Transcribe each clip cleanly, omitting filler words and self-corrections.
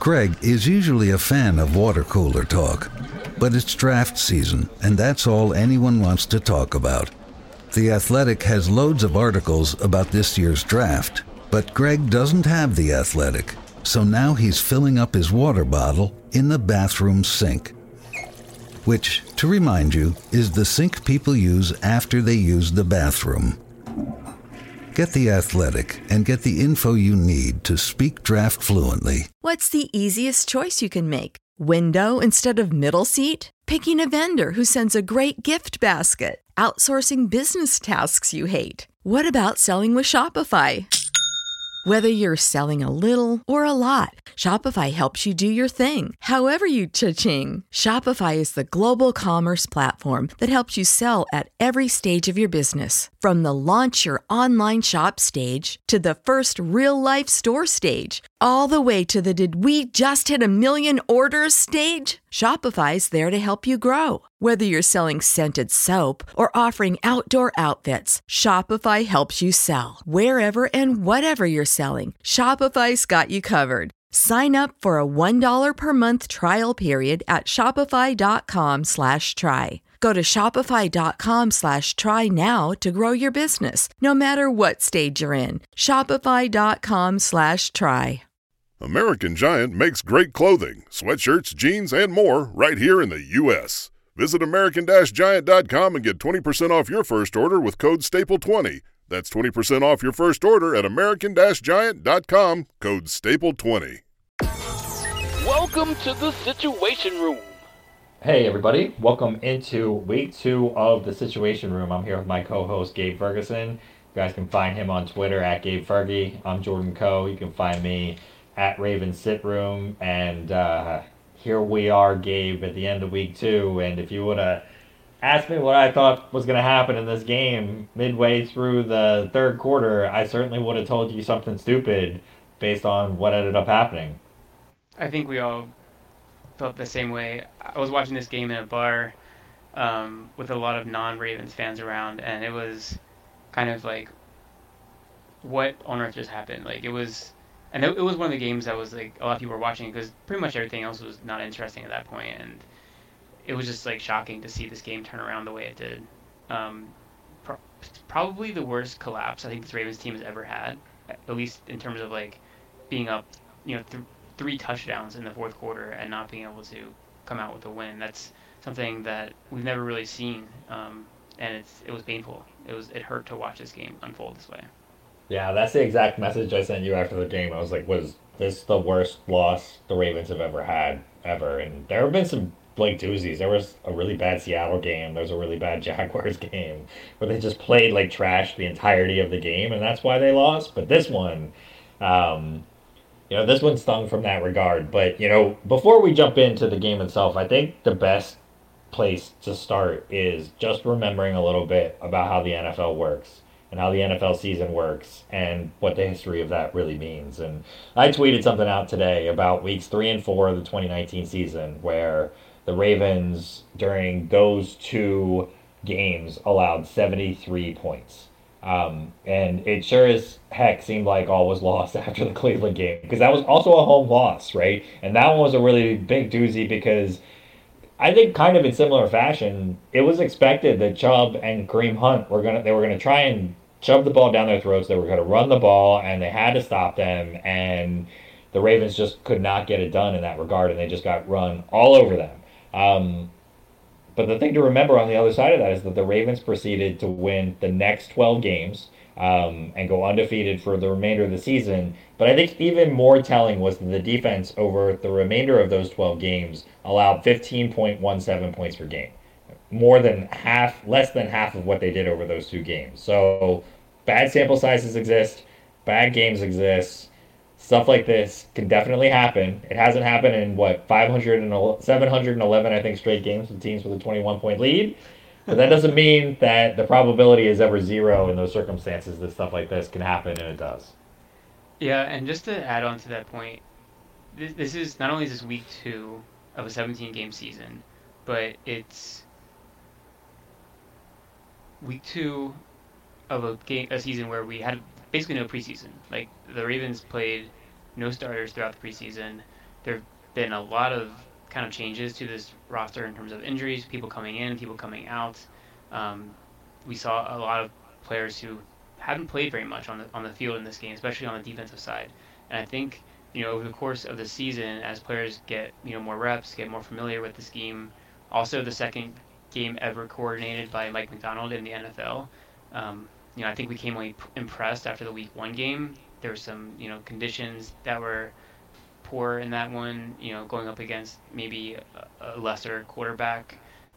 Greg is usually a fan of water cooler talk, but it's draft season, and that's all anyone wants to talk about. The Athletic has loads of articles about this year's draft, but Greg doesn't have The Athletic, so now he's filling up his water bottle in the bathroom sink, which, to remind you, is the sink people use after they use the bathroom. Get The Athletic and get the info you need to speak draft fluently. What's the easiest choice you can make? Window instead of middle seat? Picking a vendor who sends a great gift basket? Outsourcing business tasks you hate? What about selling with Shopify? Whether you're selling a little or a lot, Shopify helps you do your thing, however you cha-ching. Shopify is the global commerce platform that helps you sell at every stage of your business. From the launch your online shop stage to the first real-life store stage, all the way to the did we just hit a million orders stage. Shopify's there to help you grow. Whether you're selling scented soap or offering outdoor outfits, Shopify helps you sell. Wherever and whatever you're selling, Shopify's got you covered. Sign up for a $1 per month trial period at shopify.com/try. Go to shopify.com/try now to grow your business, no matter what stage you're in. Shopify.com/try. American Giant makes great clothing, sweatshirts, jeans, and more right here in the U.S. Visit American-Giant.com and get 20% off your first order with code STAPLE20. That's 20% off your first order at American-Giant.com, code STAPLE20. Welcome to the Situation Room. Hey everybody, welcome into week 2 of the Situation Room. I'm here with my co-host Gabe Ferguson. You guys can find him on Twitter at Gabe Fergie. I'm Jordan Coe. You can find me at Raven Sit Room, and here we are, Gabe, at the end of week 2, and if you would have asked me what I thought was going to happen in this game midway through the third quarter, I certainly would have told you something stupid based on what ended up happening. I think we all felt the same way. I was watching this game in a bar with a lot of non-Ravens fans around, and it was kind of like, what on earth just happened? Like, it was one of the games that was like a lot of people were watching because pretty much everything else was not interesting at that point, and it was just like shocking to see this game turn around the way it did. Probably the worst collapse I think this Ravens team has ever had, at least in terms of like being up, 3 touchdowns in the fourth quarter and not being able to come out with a win. That's something that we've never really seen, and it was painful. It hurt to watch this game unfold this way. Yeah, that's the exact message I sent you after the game. I was like, was this the worst loss the Ravens have ever had, ever? And there have been some, like, doozies. There was a really bad Seattle game. There was a really bad Jaguars game where they just played like trash the entirety of the game, and that's why they lost. But this one, this one stung from that regard. But, before we jump into the game itself, I think the best place to start is just remembering a little bit about how the NFL works and how the NFL season works and what the history of that really means. And I tweeted something out today about weeks 3 and 4 of the 2019 season where the Ravens, during those 2 games, allowed 73 points. And it sure as heck seemed like all was lost after the Cleveland game, because that was also a home loss, right? And that one was a really big doozy because I think kind of in similar fashion, it was expected that Chubb and Kareem Hunt were gonna try and shove the ball down their throats. They were going to run the ball, and they had to stop them, and the Ravens just could not get it done in that regard, and they just got run all over them. But the thing to remember on the other side of that is that the Ravens proceeded to win the next 12 games and go undefeated for the remainder of the season. But I think even more telling was that the defense over the remainder of those 12 games allowed 15.17 points per game. Less than half of what they did over those 2 games. So bad sample sizes exist, bad games exist. Stuff like this can definitely happen. It hasn't happened in 711, I think, straight games with teams with a 21-point lead. But that doesn't mean that the probability is ever 0 in those circumstances that stuff like this can happen, and it does. Yeah, and just to add on to that point, this is not only is this week 2 of a 17-game season, but it's week 2 of a season where we had basically no preseason. Like, the Ravens played no starters throughout the preseason. there have been a lot of kind of changes to this roster in terms of injuries, people coming in, people coming out. Um, we saw a lot of players who haven't played very much on the field in this game, especially on the defensive side. And I think over the course of the season, as players get more reps, get more familiar with the scheme, also the second game ever coordinated by Mike Macdonald in the NFL. I think we came away impressed after the Week 1 game. There were some conditions that were poor in that one. Going up against maybe a lesser quarterback.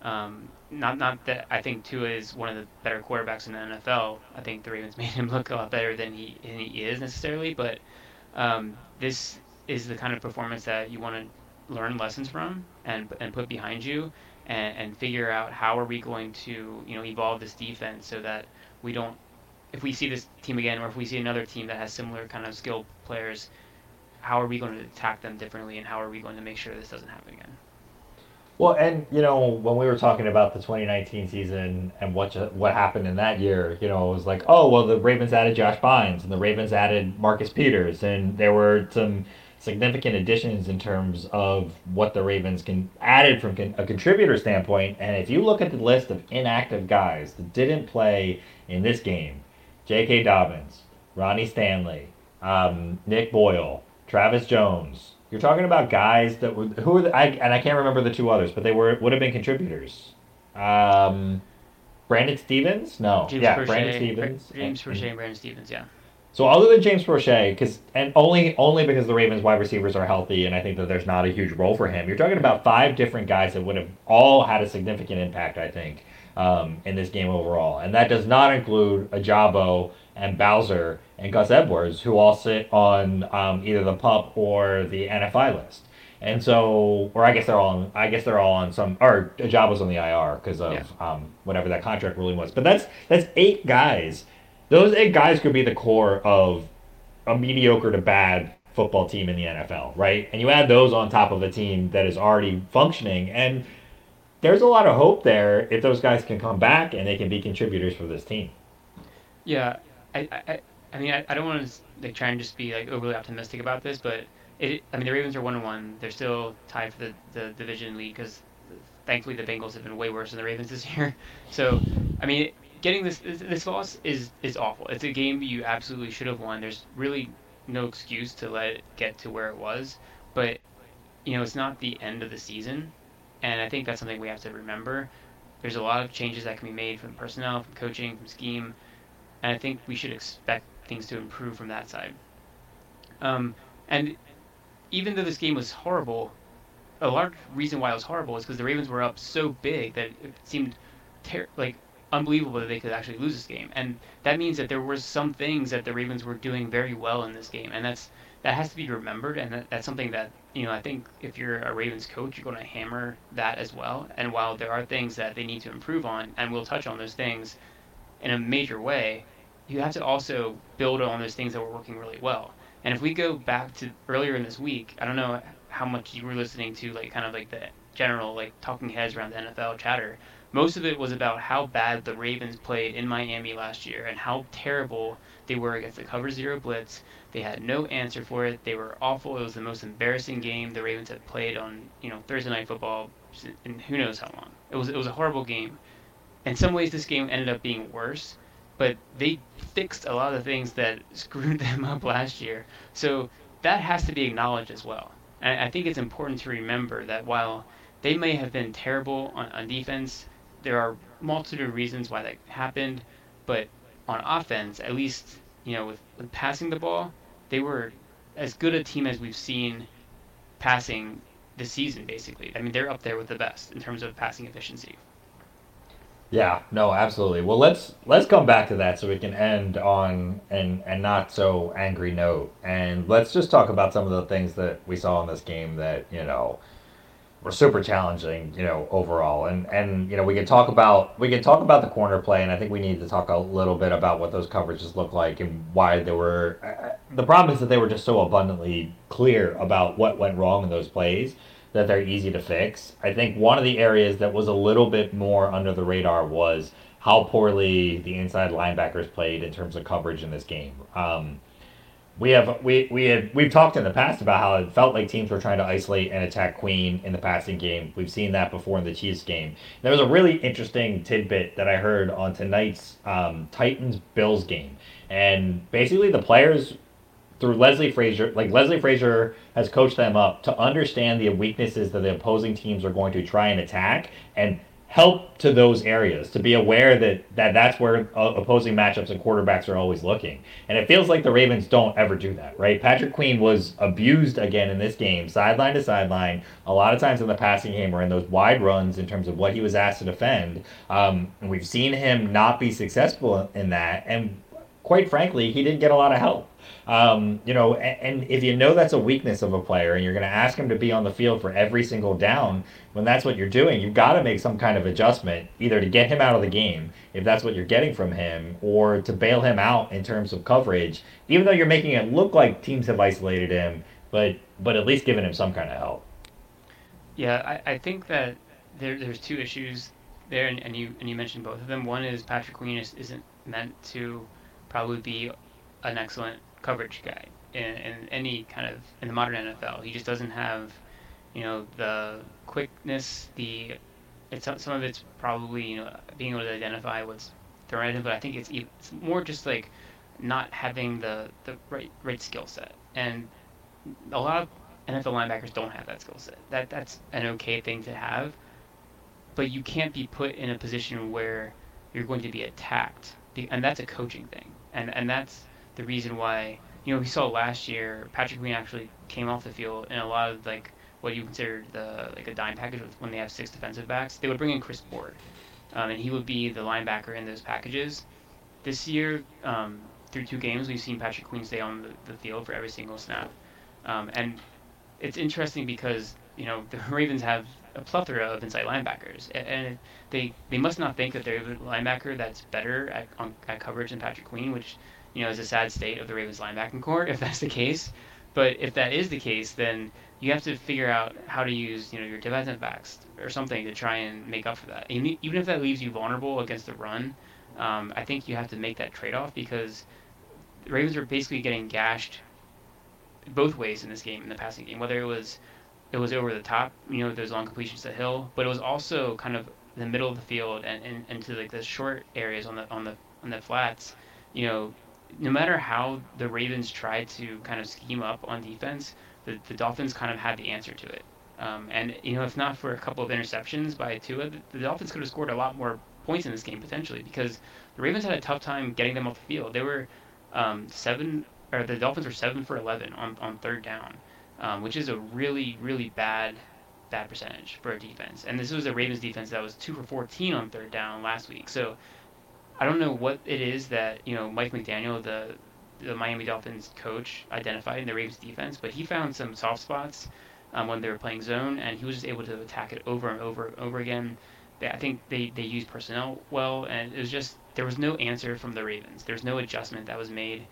Not that I think Tua is one of the better quarterbacks in the NFL. I think the Ravens made him look a lot better than he is necessarily. But this is the kind of performance that you want to learn lessons from and put behind you and figure out how are we going to evolve this defense so that we don't, if we see this team again or if we see another team that has similar kind of skilled players, how are we going to attack them differently and how are we going to make sure this doesn't happen again? Well, and when we were talking about the 2019 season and what happened in that year, it was like, oh, well, the Ravens added Josh Bynes and the Ravens added Marcus Peters, and there were some significant additions in terms of what the Ravens added from a contributor standpoint. And if you look at the list of inactive guys that didn't play in this game, J.K. Dobbins, Ronnie Stanley, Nick Boyle, Travis Jones. You're talking about guys that I can't remember the two others, but they would have been contributors. Brandon Stevens? No. Brandon Stevens. James Prochet and Brandon Stevens, yeah. So other than James Prochet, only because the Ravens wide receivers are healthy, and I think that there's not a huge role for him, you're talking about 5 different guys that would have all had a significant impact, I think, in this game overall. And that does not include Ajabo and Bowser and Gus Edwards, who all sit on either the PUP or the NFI list. And so, or I guess they're all on some, or Ajabo's on the IR because of whatever that contract ruling was. But that's 8 guys. Those 8 guys could be the core of a mediocre to bad football team in the NFL, right? And you add those on top of a team that is already functioning, and there's a lot of hope there if those guys can come back and they can be contributors for this team. Yeah, I mean, I don't want to try and just be overly optimistic about this, but the Ravens are 1-1. They're still tied for the division lead because thankfully the Bengals have been way worse than the Ravens this year. So, I mean, getting this loss is awful. It's a game you absolutely should have won. There's really no excuse to let it get to where it was, but it's not the end of the season, and I think that's something we have to remember. There's a lot of changes that can be made from personnel, from coaching, from scheme, and I think we should expect things to improve from that side. And even though this game was horrible, a large reason why it was horrible is because the Ravens were up so big that it seemed unbelievable that they could actually lose this game. And that means that there were some things that the Ravens were doing very well in this game, and that has to be remembered, and that's something that I think if you're a Ravens coach, you're going to hammer that as well. And while there are things that they need to improve on, and we'll touch on those things in a major way, you have to also build on those things that were working really well. And if we go back to earlier in this week, I don't know how much you were listening to the general talking heads around the NFL chatter. Most of it was about how bad the Ravens played in Miami last year and how terrible they were against the cover 0 blitz. They had no answer for it. They were awful. It was the most embarrassing game the Ravens had played on Thursday Night Football in who knows how long. It was a horrible game. In some ways, this game ended up being worse, but they fixed a lot of things that screwed them up last year. So that has to be acknowledged as well. And I think it's important to remember that while they may have been terrible on defense, there are multitude of reasons why that happened. But on offense, at least, with passing the ball, they were as good a team as we've seen passing this season, basically. I mean, they're up there with the best in terms of passing efficiency. Yeah, no, absolutely. Well, let's come back to that so we can end on and not so angry note, and let's just talk about some of the things that we saw in this game that were super challenging, overall, and we can talk about the corner play, and I think we need to talk a little bit about what those coverages look like and why they were. The problem is that they were just so abundantly clear about what went wrong in those plays that they're easy to fix. I think one of the areas that was a little bit more under the radar was how poorly the inside linebackers played in terms of coverage in this game. we've talked in the past about how it felt like teams were trying to isolate and attack Queen in the passing game. We've seen that before in the Chiefs game. There was a really interesting tidbit that I heard on tonight's Titans Bills game, and basically the players through Leslie Frazier has coached them up to understand the weaknesses that the opposing teams are going to try and attack and help to those areas, to be aware that's where opposing matchups and quarterbacks are always looking. And it feels like the Ravens don't ever do that, right? Patrick Queen was abused again in this game, sideline to sideline, a lot of times in the passing game or in those wide runs in terms of what he was asked to defend. And we've seen him not be successful in that. And quite frankly, he didn't get a lot of help. And if you know that's a weakness of a player and you're going to ask him to be on the field for every single down, when that's what you're doing, you've got to make some kind of adjustment, either to get him out of the game, if that's what you're getting from him, or to bail him out in terms of coverage, even though you're making it look like teams have isolated him, but at least giving him some kind of help. Yeah, I think that there's two issues there, and you mentioned both of them. One is Patrick Queen isn't meant to probably be an excellent coverage guy in any kind of in the modern NFL. He just doesn't have, the quickness. Some of it's probably being able to identify what's thrown at him, but I think it's more just like not having the right skill set. And a lot of NFL linebackers don't have that skill set. That's an okay thing to have, but you can't be put in a position where you're going to be attacked, and that's a coaching thing. And that's the reason why, we saw last year Patrick Queen actually came off the field in a lot of like what you consider a dime package when they have 6 defensive backs. They would bring in Chris Board, and he would be the linebacker in those packages. This year, through 2 games, we've seen Patrick Queen stay on the field for every single snap, and it's interesting because the Ravens have a plethora of inside linebackers, and they must not think that they're a linebacker that's better at coverage than Patrick Queen, which is a sad state of the Ravens linebacking core if that's the case. But if that is the case, then you have to figure out how to use your defensive backs or something to try and make up for that. Even if that leaves you vulnerable against the run, I think you have to make that trade-off, because the Ravens are basically getting gashed both ways in this game, in the passing game, whether it was over the top, those long completions to Hill, but it was also kind of the middle of the field and into like the short areas on the flats. No matter how the Ravens tried to kind of scheme up on defense, the Dolphins kind of had the answer to it. And if not for a couple of interceptions by Tua, the Dolphins could have scored a lot more points in this game potentially, because the Ravens had a tough time getting them off the field. They were the Dolphins were 7 for 11 on third down. Which is a really, really bad percentage for a defense. And this was a Ravens defense that was 2 for 14 on third down last week. So I don't know what it is that Mike McDaniel, the Miami Dolphins coach, identified in the Ravens defense, but he found some soft spots when they were playing zone, and he was just able to attack it over and over and over again. I think they used personnel well, and it was just there was no answer from the Ravens. There was no adjustment that was made,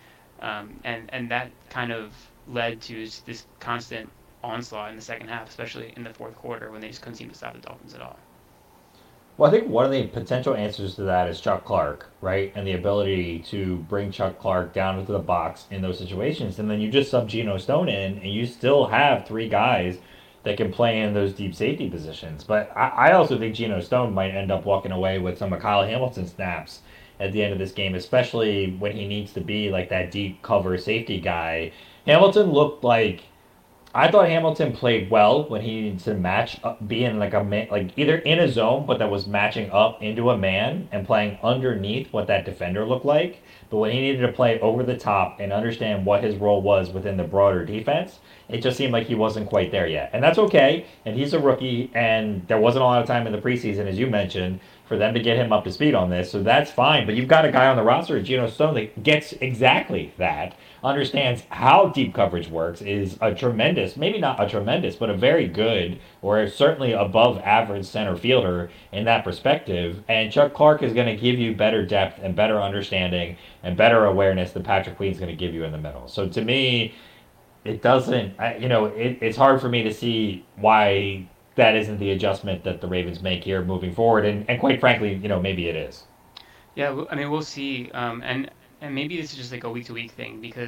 and that kind of led to this constant onslaught in the second half, especially in the fourth quarter when they just couldn't seem to stop the Dolphins at all. Well, I think one of the potential answers to that is Chuck Clark, right? And the ability to bring Chuck Clark down into the box in those situations. And then you just sub Geno Stone in, and you still have 3 guys that can play in those deep safety positions. But I also think Geno Stone might end up walking away with some of Kyle Hamilton snaps at the end of this game, especially when he needs to be like that deep cover safety guy. Hamilton looked like, I thought Hamilton played well when he needed to match up, being like a man, like either in a zone, but that was matching up into a man and playing underneath what that defender looked like. But when he needed to play over the top and understand what his role was within the broader defense, it just seemed like he wasn't quite there yet. And that's okay. And he's a rookie, and there wasn't a lot of time in the preseason, as you mentioned, for them to get him up to speed on this. So that's fine. But you've got a guy on the roster, Geno Stone, that gets exactly that, understands how deep coverage works, is a tremendous, maybe not a tremendous, but a very good, or certainly above average center fielder in that perspective. And Chuck Clark is going to give you better depth and better understanding and better awareness than Patrick Queen's going to give you in the middle. So to me, it doesn't, it's hard for me to see why that isn't the adjustment that the Ravens make here moving forward. And quite frankly, maybe it is. Yeah, I mean, we'll see. And maybe this is just like a week-to-week thing, because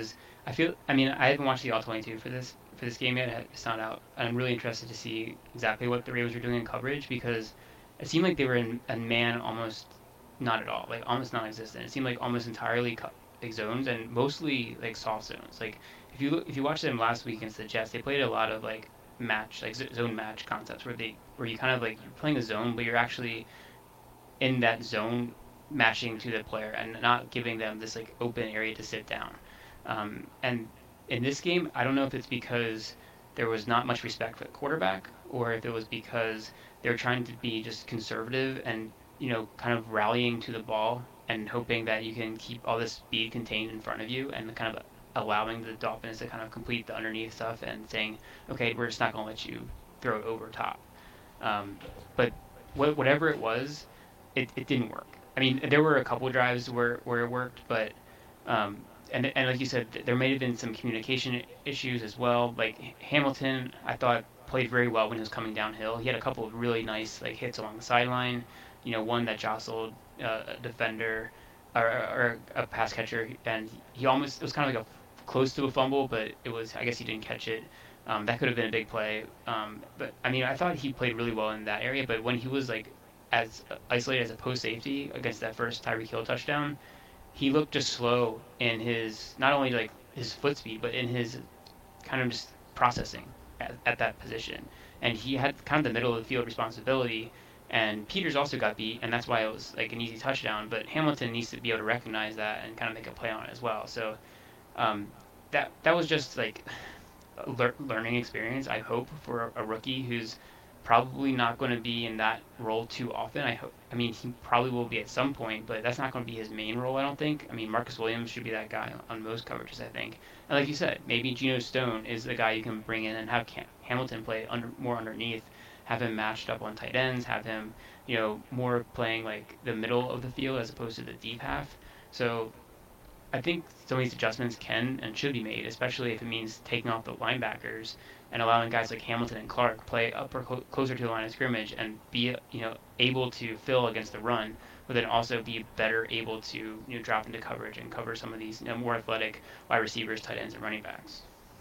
I mean, I haven't watched the All-22 for this game yet. It's not out. I'm really interested to see exactly what the Ravens were doing in coverage because it seemed like they were in a man almost not at all, like almost non-existent. It seemed like almost entirely like zones and mostly like soft zones. Like if you watch them last week against the Jets, they played a lot of like match like zone match concepts where you kind of like you're playing a zone, but you're actually in that zone matching to the player and not giving them this like open area to sit down. And in this game, I don't know if it's because there was not much respect for the quarterback or if it was because they were trying to be just conservative and, kind of rallying to the ball and hoping that you can keep all this speed contained in front of you and kind of allowing the Dolphins to kind of complete the underneath stuff and saying, okay, we're just not going to let you throw it over top. But whatever it was, it didn't work. I mean, there were a couple drives where it worked, but and like you said, there may have been some communication issues as well. Like Hamilton, I thought played very well when he was coming downhill. He had a couple of really nice like hits along the sideline. One that jostled a defender or a pass catcher, and it was kind of like a close to a fumble, but I guess he didn't catch it. That could have been a big play. But I mean, I thought he played really well in that area. But when he was like as isolated as a post safety against that first Tyreek Hill touchdown, he looked just slow in his not only like his foot speed, but in his kind of just processing at that position. And he had kind of the middle of the field responsibility. And Peters also got beat, and that's why it was like an easy touchdown. But Hamilton needs to be able to recognize that and kind of make a play on it as well. So that was just like a learning experience, I hope, for a rookie who's probably not going to be in that role too often. I mean, he probably will be at some point, but that's not going to be his main role, I don't think. I mean, Marcus Williams should be that guy on most coverages, I think. And like you said, maybe Geno Stone is the guy you can bring in and have Hamilton play more underneath, have him matched up on tight ends, have him, more playing like the middle of the field as opposed to the deep half. So I think some of these adjustments can and should be made, especially if it means taking off the linebackers and allowing guys like Hamilton and Clark play up or closer to the line of scrimmage and be able to fill against the run, but then also be better able to drop into coverage and cover some of these more athletic wide receivers, tight ends, and running backs.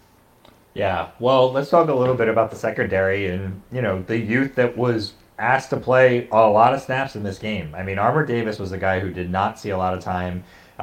Yeah, well, let's talk a little bit about the secondary and the youth that was asked to play a lot of snaps in this game. I mean, Armour Davis was a guy who did not see a lot of time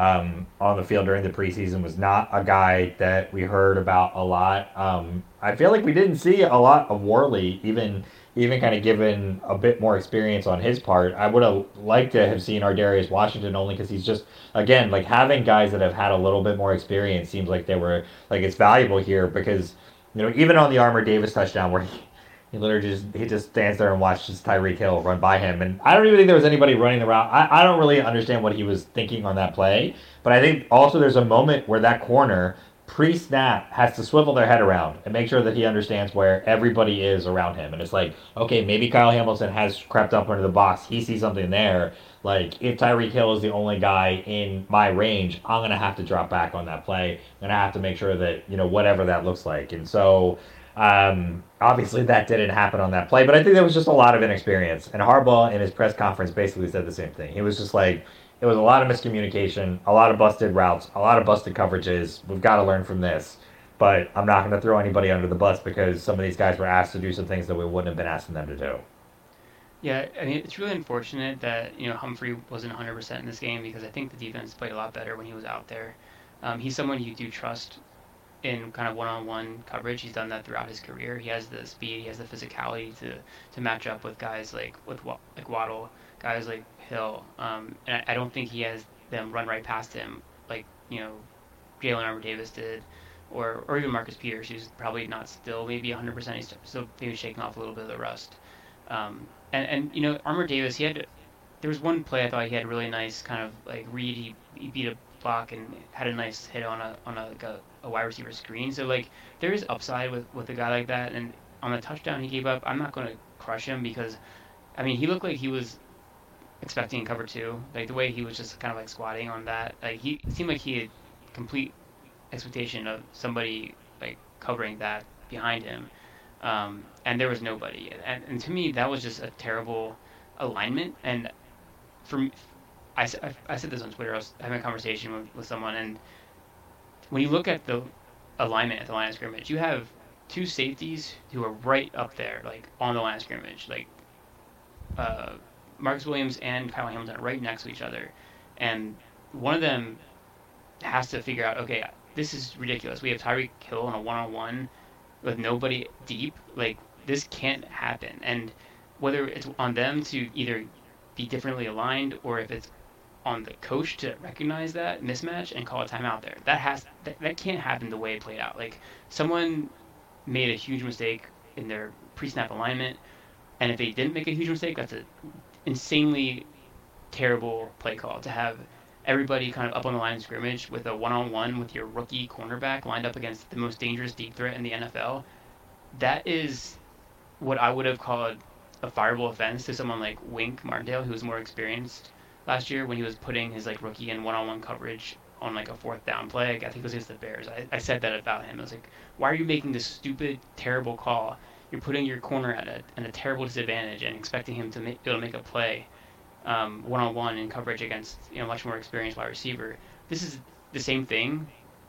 on the field during the preseason, was not a guy that we heard about a lot. I feel like we didn't see a lot of Worley, even kind of given a bit more experience on his part. I would have liked to have seen Ardarius Washington only because he's just, again, like having guys that have had a little bit more experience seems like it's valuable here because, even on the Armour Davis touchdown where he literally just stands there and watches Tyreek Hill run by him. And I don't even think there was anybody running the route. I don't really understand what he was thinking on that play. But I think also there's a moment where that corner, pre-snap, has to swivel their head around and make sure that he understands where everybody is around him. And it's like, okay, maybe Kyle Hamilton has crept up under the box. He sees something there. Like, if Tyreek Hill is the only guy in my range, I'm going to have to drop back on that play. I'm going to have to make sure that, whatever that looks like. And so obviously that didn't happen on that play, but I think there was just a lot of inexperience. And Harbaugh in his press conference basically said the same thing. He was just like, it was a lot of miscommunication, a lot of busted routes, a lot of busted coverages. We've got to learn from this. But I'm not going to throw anybody under the bus because some of these guys were asked to do some things that we wouldn't have been asking them to do. Yeah, I mean, it's really unfortunate that, Humphrey wasn't 100% in this game because I think the defense played a lot better when he was out there. He's someone you do trust in kind of one-on-one coverage. He's done that throughout his career. He has the speed, he has the physicality to match up with guys like Waddle, guys like Hill. And I don't think he has them run right past him like, Jalen Armour Davis did, or even Marcus Peters, who's probably not still maybe 100%. He's still maybe shaking off a little bit of the rust. And Armour Davis, there was one play I thought he had really nice kind of like read. He beat a block and had a nice hit on a wide receiver screen. So like there is upside with a guy like that. And on the touchdown he gave up, I'm not going to crush him because, I mean, he looked like he was expecting cover two. Like the way he was just kind of like squatting on that. Like it seemed like he had complete expectation of somebody like covering that behind him. And there was nobody. And to me, that was just a terrible alignment. And I said this on Twitter. I was having a conversation with someone, and when you look at the alignment at the line of scrimmage, you have two safeties who are right up there, like on the line of scrimmage, like uh, Marcus Williams and Kyle Hamilton are right next to each other, and one of them has to figure out, okay, this is ridiculous. We have Tyreek Hill on a one-on-one with nobody deep. Like, this can't happen. And whether it's on them to either be differently aligned or if it's on the coach to recognize that mismatch and call a timeout there, that can't happen the way it played out. Like, someone made a huge mistake in their pre-snap alignment, and if they didn't make a huge mistake, that's an insanely terrible play call to have everybody kind of up on the line of scrimmage with a one-on-one with your rookie cornerback lined up against the most dangerous deep threat in the NFL. That is what I would have called a fireable offense to someone like Wink Martindale, who was more experienced last year when he was putting his like rookie in one-on-one coverage on like a fourth down play. I think it was against the Bears. I said that about him. I was like, why are you making this stupid, terrible call? You're putting your corner at a terrible disadvantage and expecting him to be able to make a play one-on-one in coverage against much more experienced wide receiver. This is the same thing,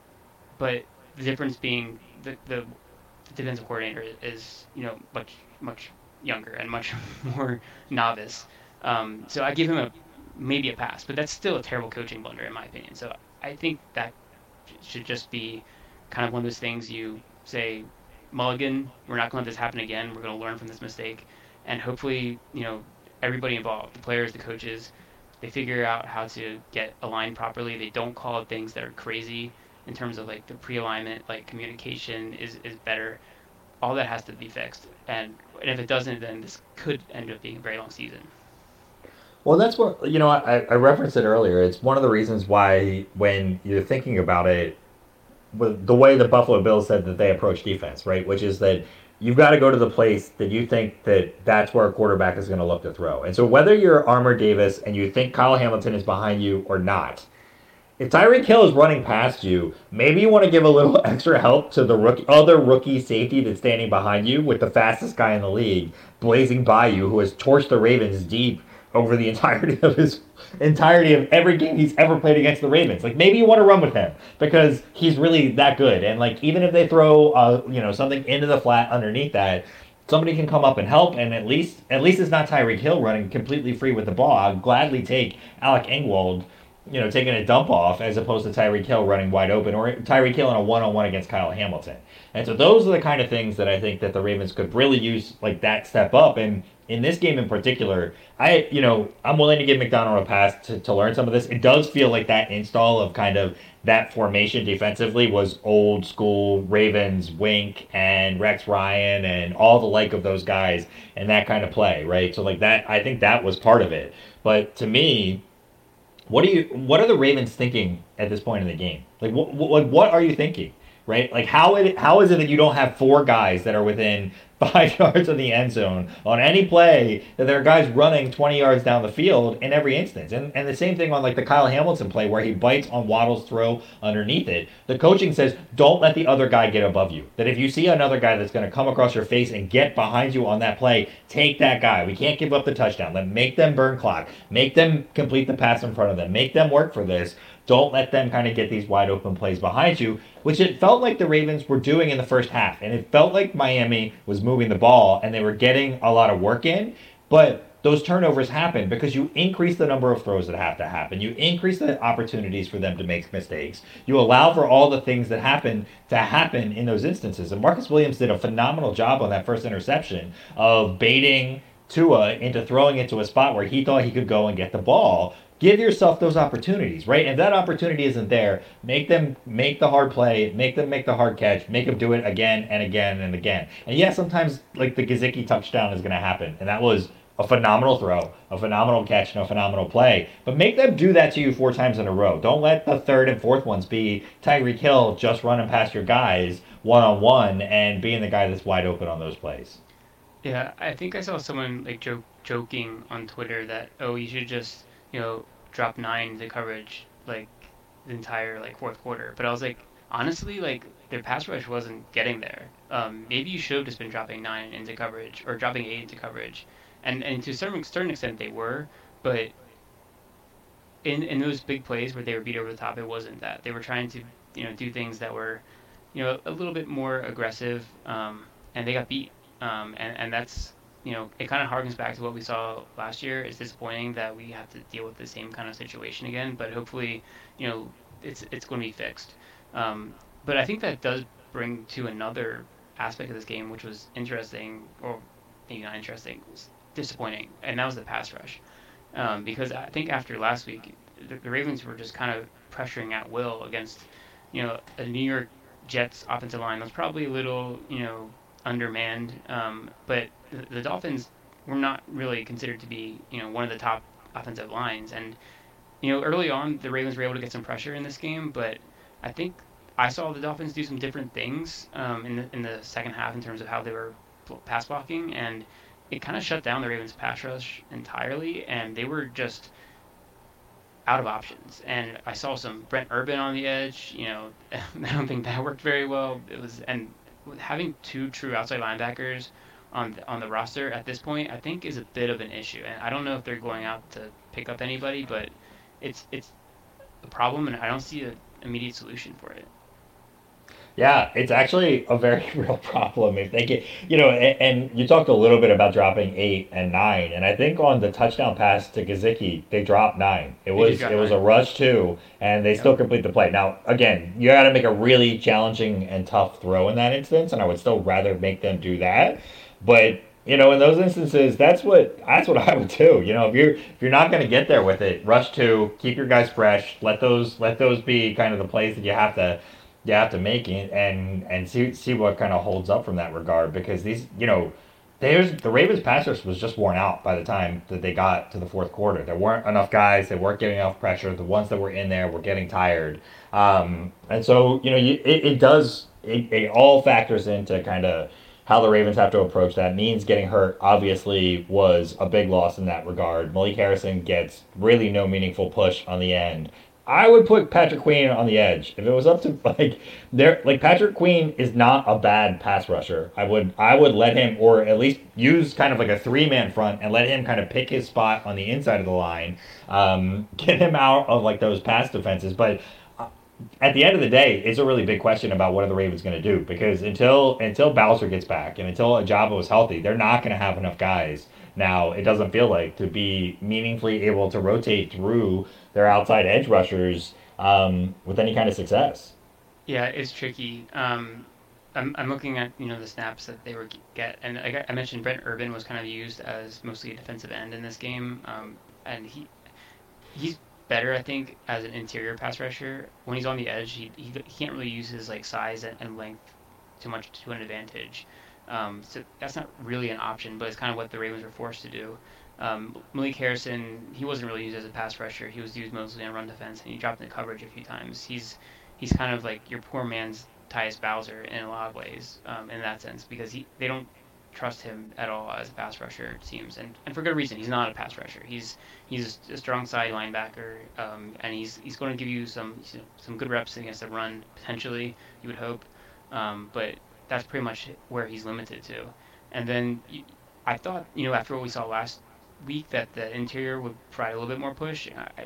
but the difference being the defensive coordinator is much younger and much more novice. So I give him maybe a pass, but that's still a terrible coaching blunder in my opinion. So I think that should just be kind of one of those things you say, mulligan, we're not going to let this happen again. We're going to learn from this mistake, and hopefully everybody involved, the players, the coaches, they figure out how to get aligned properly. They don't call things that are crazy in terms of like the pre-alignment, like communication is better. All that has to be fixed. And if it doesn't, then this could end up being a very long season. Well, that's what, I referenced it earlier. It's one of the reasons why when you're thinking about it, with the way the Buffalo Bills said that they approach defense, right? Which is that you've got to go to the place that you think that's where a quarterback is going to look to throw. And so whether you're Armour Davis and you think Kyle Hamilton is behind you or not, if Tyreek Hill is running past you, maybe you want to give a little extra help to the other rookie safety that's standing behind you with the fastest guy in the league blazing by you, who has torched the Ravens deep over the entirety of every game he's ever played against the Ravens. Like, maybe you want to run with him because he's really that good. And like, even if they throw something into the flat underneath that, somebody can come up and help. And at least it's not Tyreek Hill running completely free with the ball. I'd gladly take Alec Engwald, taking a dump off as opposed to Tyreek Hill running wide open, or Tyreek Hill in a one-on-one against Kyle Hamilton. And so those are the kind of things that I think that the Ravens could really use, like that step up. And in this game in particular, I'm willing to give McDonald a pass to learn some of this. It does feel like that install of kind of that formation defensively was old school Ravens, Wink and Rex Ryan and all the like of those guys and that kind of play, right? So like that, I think that was part of it. But to me, what are the Ravens thinking at this point in the game? Like what are you thinking? Right? Like how is it that you don't have four guys that are within 5 yards of the end zone on any play, that there are guys running 20 yards down the field in every instance? And the same thing on like the Kyle Hamilton play where he bites on Waddle's throw underneath it. The coaching says, don't let the other guy get above you. That if you see another guy that's going to come across your face and get behind you on that play, take that guy. We can't give up the touchdown. Let make them burn clock. Make them complete the pass in front of them. Make them work for this. Don't let them kind of get these wide open plays behind you, which it felt like the Ravens were doing in the first half. And it felt like Miami was moving the ball and they were getting a lot of work in. But those turnovers happen because you increase the number of throws that have to happen. You increase the opportunities for them to make mistakes. You allow for all the things that happen to happen in those instances. And Marcus Williams did a phenomenal job on that first interception of baiting Tua into throwing into a spot where he thought he could go and get the ball. Give yourself those opportunities, right? If that opportunity isn't there, make them make the hard play, make them make the hard catch, make them do it again and again and again. And yeah, sometimes like the Gesicki touchdown is going to happen. And that was a phenomenal throw, a phenomenal catch, and a phenomenal play. But make them do that to you 4 times in a row. Don't let the third and fourth ones be Tyreek Hill just running past your guys one-on-one and being the guy that's wide open on those plays. Yeah, I think I saw someone like joking on Twitter that, you should just, drop 9 into coverage like the entire like fourth quarter. But I was like, honestly, like their pass rush wasn't getting there. Maybe you should have just been dropping 9 into coverage or dropping 8 into coverage, and to a certain extent they were, but in those big plays where they were beat over the top, it wasn't that. They were trying to do things that were, a little bit more aggressive, and they got beat. And that's, it kind of harkens back to what we saw last year. It's disappointing that we have to deal with the same kind of situation again, but hopefully, it's going to be fixed. But I think that does bring to another aspect of this game, which was interesting, or maybe not interesting, was disappointing, and that was the pass rush. Because I think after last week, the Ravens were just kind of pressuring at will against, a New York Jets offensive line that was probably a little, undermanned. But the Dolphins were not really considered to be, one of the top offensive lines. And, early on, the Ravens were able to get some pressure in this game, but I think I saw the Dolphins do some different things in the second half in terms of how they were pass blocking, and it kind of shut down the Ravens pass rush entirely, and they were just out of options. And I saw some Brent Urban on the edge. I don't think that worked very well. And having two true outside linebackers on the roster at this point, I think is a bit of an issue. And I don't know if they're going out to pick up anybody, but it's a problem, and I don't see an immediate solution for it. Yeah, it's actually a very real problem if they get, and you talked a little bit about dropping 8 and 9, and I think on the touchdown pass to Gesicki, they dropped 9. It was a rush 2, and they still complete the play. Now, again, you got to make a really challenging and tough throw in that instance, and I would still rather make them do that. But in those instances, that's what I would do. If you're not going to get there with it, rush 2, keep your guys fresh, let those be kind of the plays that you have to make it and see what kind of holds up from that regard, because these the Ravens pass rush was just worn out by the time that they got to the fourth quarter. There weren't enough guys, they weren't getting enough pressure. The ones that were in there were getting tired, and so it all factors into kind of how the Ravens have to approach that. Means getting hurt obviously was a big loss in that regard. Malik Harrison gets really no meaningful push on the end. I would put Patrick Queen on the edge. If it was up to Patrick Queen is not a bad pass rusher. I would let him, or at least use kind of like a 3-man front and let him kind of pick his spot on the inside of the line, get him out of like those pass defenses. But at the end of the day, it's a really big question about what are the Ravens going to do, because until Bowser gets back and until Ajabo is healthy, they're not going to have enough guys. Now, it doesn't feel like to be meaningfully able to rotate through their outside edge rushers with any kind of success. Yeah, it's tricky. I'm looking at the snaps that they were get, and like I mentioned, Brent Urban was kind of used as mostly a defensive end in this game, and he's better, I think, as an interior pass rusher. When he's on the edge, he can't really use his size and length too much to an advantage. So that's not really an option, but it's kind of what the Ravens were forced to do. Malik Harrison, he wasn't really used as a pass rusher. He was used mostly on run defense, and he dropped into coverage a few times. He's kind of like your poor man's Tyus Bowser in a lot of ways, in that sense, because they don't trust him at all as a pass rusher, it seems, and for good reason. He's not a pass rusher. He's a strong side linebacker, and he's going to give you some good reps against the run potentially. You would hope, but that's pretty much where he's limited to. And then I thought, after what we saw last week, that the interior would provide a little bit more push.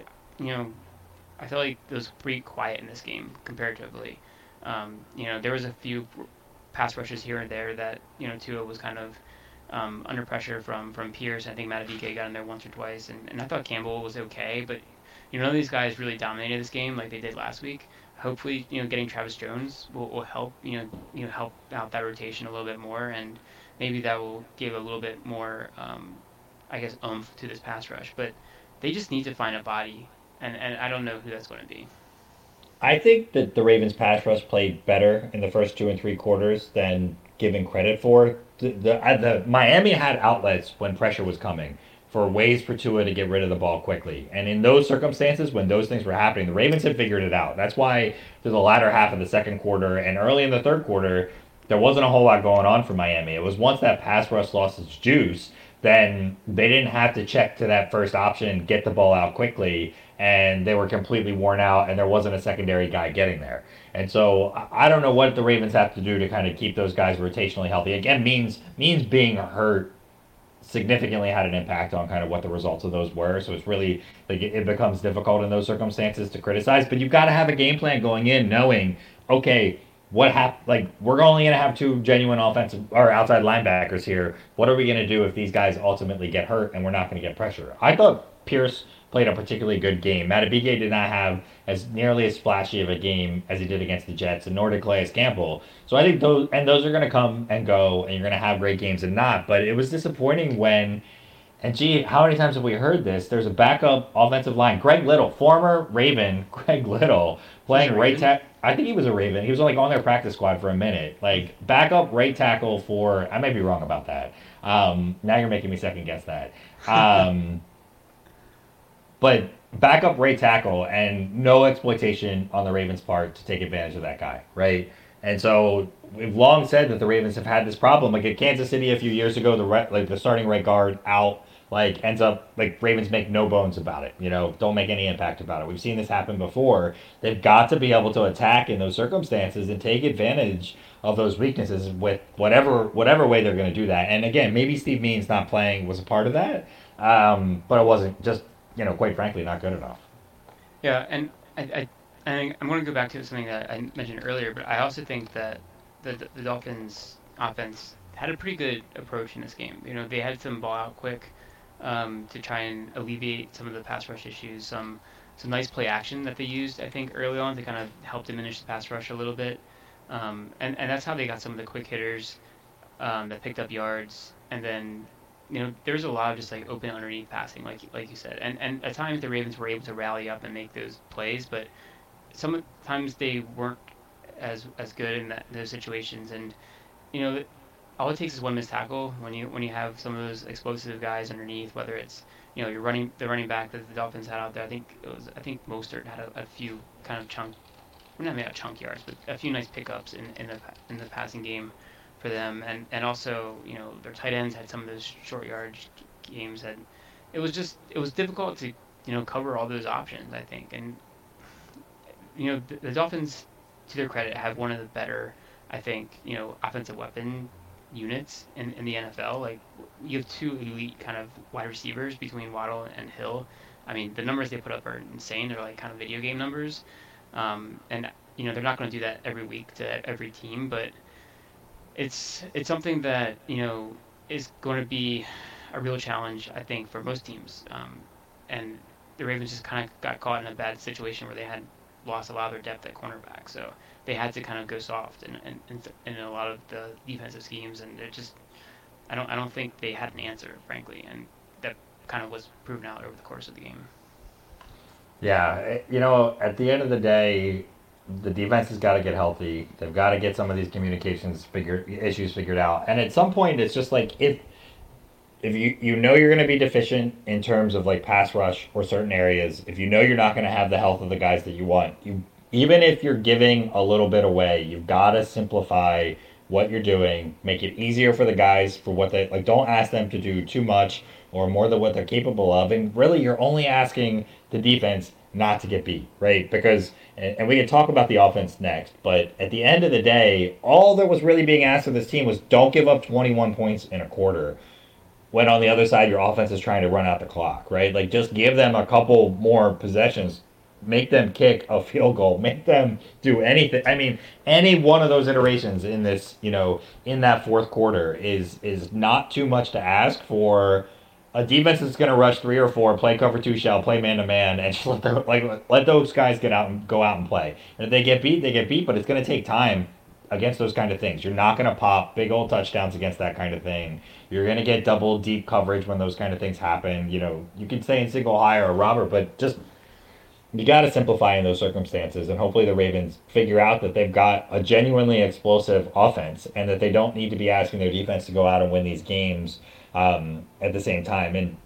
I felt like it was pretty quiet in this game comparatively. There was a few pass rushes here and there that Tua was kind of under pressure from Pierce. I think Matabike got in there once or twice, and I thought Campbell was okay, but none of these guys really dominated this game like they did last week. Hopefully, getting Travis Jones will help help out that rotation a little bit more, and maybe that will give a little bit more oomph to this pass rush. But they just need to find a body, and I don't know who that's going to be. I think that the Ravens pass rush played better in the first 2 and 3 quarters than given credit for. The Miami had outlets when pressure was coming for ways for Tua to get rid of the ball quickly. And in those circumstances, when those things were happening, the Ravens had figured it out. That's why through the latter half of the second quarter and early in the third quarter, there wasn't a whole lot going on for Miami. It was once that pass rush lost its juice, then they didn't have to check to that first option, get the ball out quickly, and they were completely worn out, and there wasn't a secondary guy getting there. And so I don't know what the Ravens have to do to kind of keep those guys rotationally healthy. Again, means being hurt significantly had an impact on kind of what the results of those were. So it's really like it becomes difficult in those circumstances to criticize. But you've got to have a game plan going in, knowing okay, what happened? Like we're only going to have two genuine offensive or outside linebackers here. What are we going to do if these guys ultimately get hurt and we're not going to get pressure? I thought Pierce played a particularly good game. Matabike did not have as nearly as flashy of a game as he did against the Jets, and nor did Calais Campbell. So I think those are going to come and go, and you're going to have great games and not. But it was disappointing when, and gee, how many times have we heard this? There's a backup offensive line, Greg Little, former Raven, Greg Little, playing right tackle. I think he was a Raven. He was like on their practice squad for a minute, like backup right tackle for. I may be wrong about that. Now you're making me second guess that. But backup right tackle and no exploitation on the Ravens' part to take advantage of that guy, right? And so we've long said that the Ravens have had this problem. Like at Kansas City a few years ago, the starting right guard out, like ends up like Ravens make no bones about it. Don't make any impact about it. We've seen this happen before. They've got to be able to attack in those circumstances and take advantage of those weaknesses with whatever way they're going to do that. And again, maybe Steve Means not playing was a part of that, but it wasn't just. Quite frankly, not good enough. Yeah, and I think I'm going to go back to something that I mentioned earlier, but I also think that the Dolphins offense had a pretty good approach in this game. They had some ball out quick to try and alleviate some of the pass rush issues, some nice play action that they used, I think, early on to kind of help diminish the pass rush a little bit. And that's how they got some of the quick hitters that picked up yards, and then there's a lot of just like open underneath passing, like you said, and at times the Ravens were able to rally up and make those plays, but sometimes they weren't as good in those situations. And all it takes is one missed tackle when you have some of those explosive guys underneath, whether it's the running back that the Dolphins had out there. I think Mostert had a few kind of chunk yards, but a few nice pickups in the passing game for them, and also their tight ends had some of those short yardage games that it was difficult to cover all those options, I think. And the Dolphins, to their credit, have one of the better, I think, offensive weapon units in the NFL. Like you have two elite kind of wide receivers between Waddle and Hill. I mean, the numbers they put up are insane. They're like kind of video game numbers, and they're not going to do that every week to every team, but it's something that is going to be a real challenge, I think, for most teams. And the Ravens just kind of got caught in a bad situation where they had lost a lot of their depth at cornerback, so they had to kind of go soft in a lot of the defensive schemes, and it just I don't think they had an answer, frankly, and that kind of was proven out over the course of the game. Yeah, at the end of the day, the defense has got to get healthy. They've got to get some of these communications issues figured out. And at some point, it's just like if you're going to be deficient in terms of like pass rush or certain areas, if you're not going to have the health of the guys that you want, even if you're giving a little bit away, you've got to simplify what you're doing, make it easier for the guys for what they like. Don't ask them to do too much or more than what they're capable of. And really, you're only asking the defense not to get beat, right? Because, and we can talk about the offense next, but at the end of the day, all that was really being asked of this team was don't give up 21 points in a quarter when on the other side your offense is trying to run out the clock, right? Like just give them a couple more possessions, make them kick a field goal, make them do anything. I mean, any one of those iterations in this, in that fourth quarter is not too much to ask for a defense that's going to rush 3 or 4, play cover 2 shell, play man-to-man, and just let those guys go out and play. And if they get beat, they get beat, but it's going to take time against those kind of things. You're not going to pop big old touchdowns against that kind of thing. You're going to get double deep coverage when those kind of things happen. You can stay in single high or Robert, but just you got to simplify in those circumstances, and hopefully the Ravens figure out that they've got a genuinely explosive offense and that they don't need to be asking their defense to go out and win these games at the same time. And,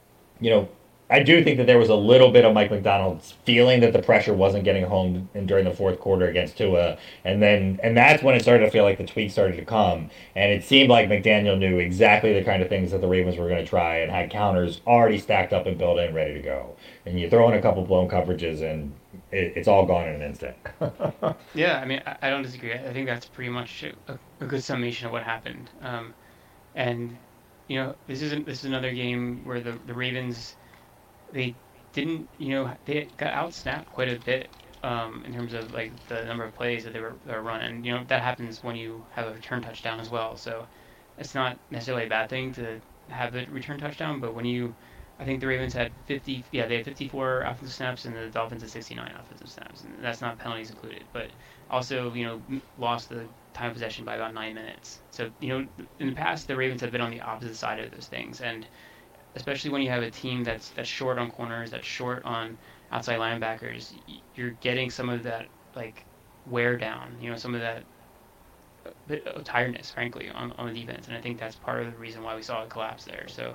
I do think that there was a little bit of Mike McDonald's feeling that the pressure wasn't getting home during the fourth quarter against Tua. And that's when it started to feel like the tweaks started to come. And it seemed like McDaniel knew exactly the kind of things that the Ravens were going to try and had counters already stacked up and built in, ready to go. And you throw in a couple blown coverages and it's all gone in an instant. Yeah, I mean, I don't disagree. I think that's pretty much a good summation of what happened. And This is another game where the Ravens, they didn't, they got outsnapped quite a bit in terms of like the number of plays that they were running. That happens when you have a return touchdown as well. So it's not necessarily a bad thing to have a return touchdown, but I think the Ravens had 50, yeah, they had 54 offensive snaps and the Dolphins had 69 offensive snaps, and that's not penalties included. But also, lost the time of possession by about 9 minutes. So, in the past, the Ravens have been on the opposite side of those things, and especially when you have a team that's short on corners, that's short on outside linebackers, you're getting some of that like wear down, some of that bit of tiredness, frankly, on the defense, and I think that's part of the reason why we saw a collapse there. So,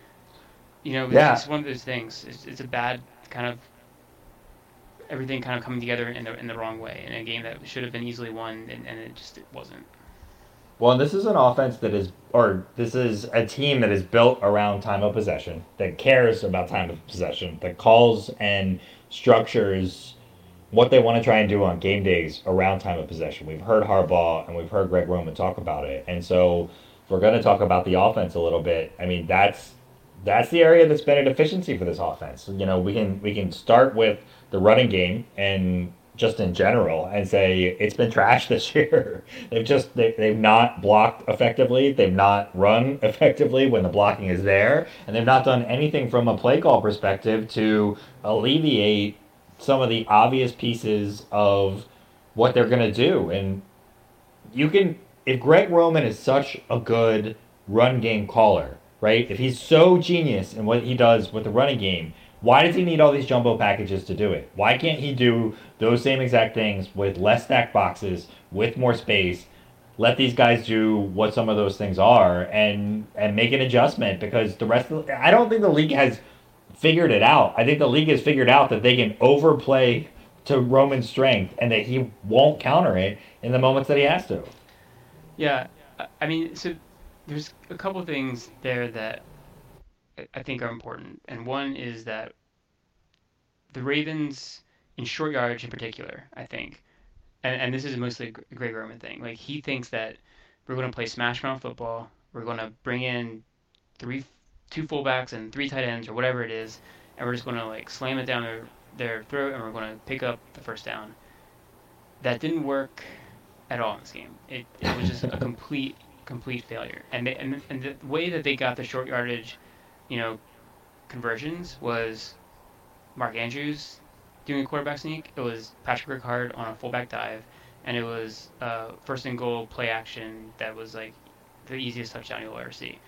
Yeah. it's one of those things. It's a bad kind of everything kind of coming together in the wrong way in a game that should have been easily won, and it wasn't. Well, and this is an offense this is a team that is built around time of possession, that cares about time of possession, that calls and structures what they want to try and do on game days around time of possession. We've heard Harbaugh and we've heard Greg Roman talk about it. And so if we're going to talk about the offense a little bit, I mean, that's the area that's been a deficiency for this offense. We can start with the running game and just in general and say it's been trash this year. They've not blocked effectively. They've not run effectively when the blocking is there, and they've not done anything from a play call perspective to alleviate some of the obvious pieces of what they're going to do. And if Greg Roman is such a good run game caller, right? If he's so genius in what he does with the running game, why does he need all these jumbo packages to do it? Why can't he do those same exact things with less stacked boxes, with more space? Let these guys do what some of those things are and make an adjustment, because I don't think the league has figured it out. I think the league has figured out that they can overplay to Roman's strength and that he won't counter it in the moments that he has to. Yeah, I mean, so there's a couple things there that I think are important, and one is that the Ravens, in short yardage in particular, I think, and this is mostly a Greg Roman thing. Like, he thinks that we're going to play smash mouth football. We're going to bring in two fullbacks and three tight ends or whatever it is, and we're just going to like slam it down their throat, and we're going to pick up the first down. That didn't work at all in this game. It was just a complete failure. And the way that they got the short yardage, conversions was Mark Andrews doing a quarterback sneak. It was Patrick Ricard on a fullback dive, and it was first and goal play action that was like the easiest touchdown you'll ever see.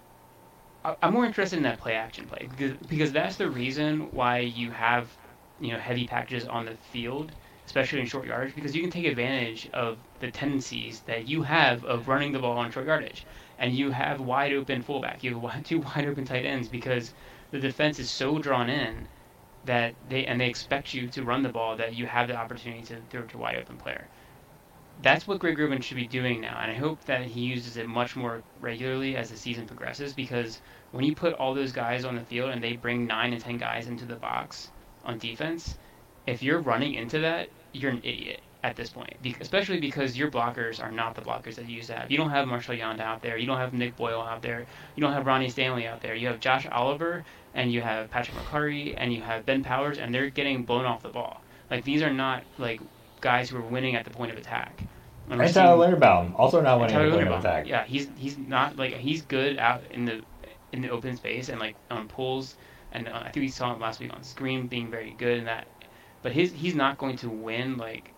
I'm more interested in that play action play because that's the reason why you have heavy packages on the field, especially in short yardage, because you can take advantage of the tendencies that you have of running the ball on short yardage, and you have wide open fullback, you have two wide open tight ends because the defense is so drawn in that they expect you to run the ball that you have the opportunity to throw to a wide open player. That's what Greg Rubin should be doing now, and I hope that he uses it much more regularly as the season progresses, because when you put all those guys on the field and they bring 9 and 10 guys into the box on defense, if you're running into that, you're an idiot at this point, especially because your blockers are not the blockers that you used to have. You don't have Marshall Yanda out there. You don't have Nick Boyle out there. You don't have Ronnie Stanley out there. You have Josh Oliver, and you have Patrick McCurry, and you have Ben Powers, and they're getting blown off the ball. Like, these are not, like, guys who are winning at the point of attack. And Tyler Linderbaum, also not winning at the point of attack. Yeah, he's not, like, he's good out in the open space and, like, on pulls, and I think we saw him last week on screen being very good in that. But he's not going to win, like,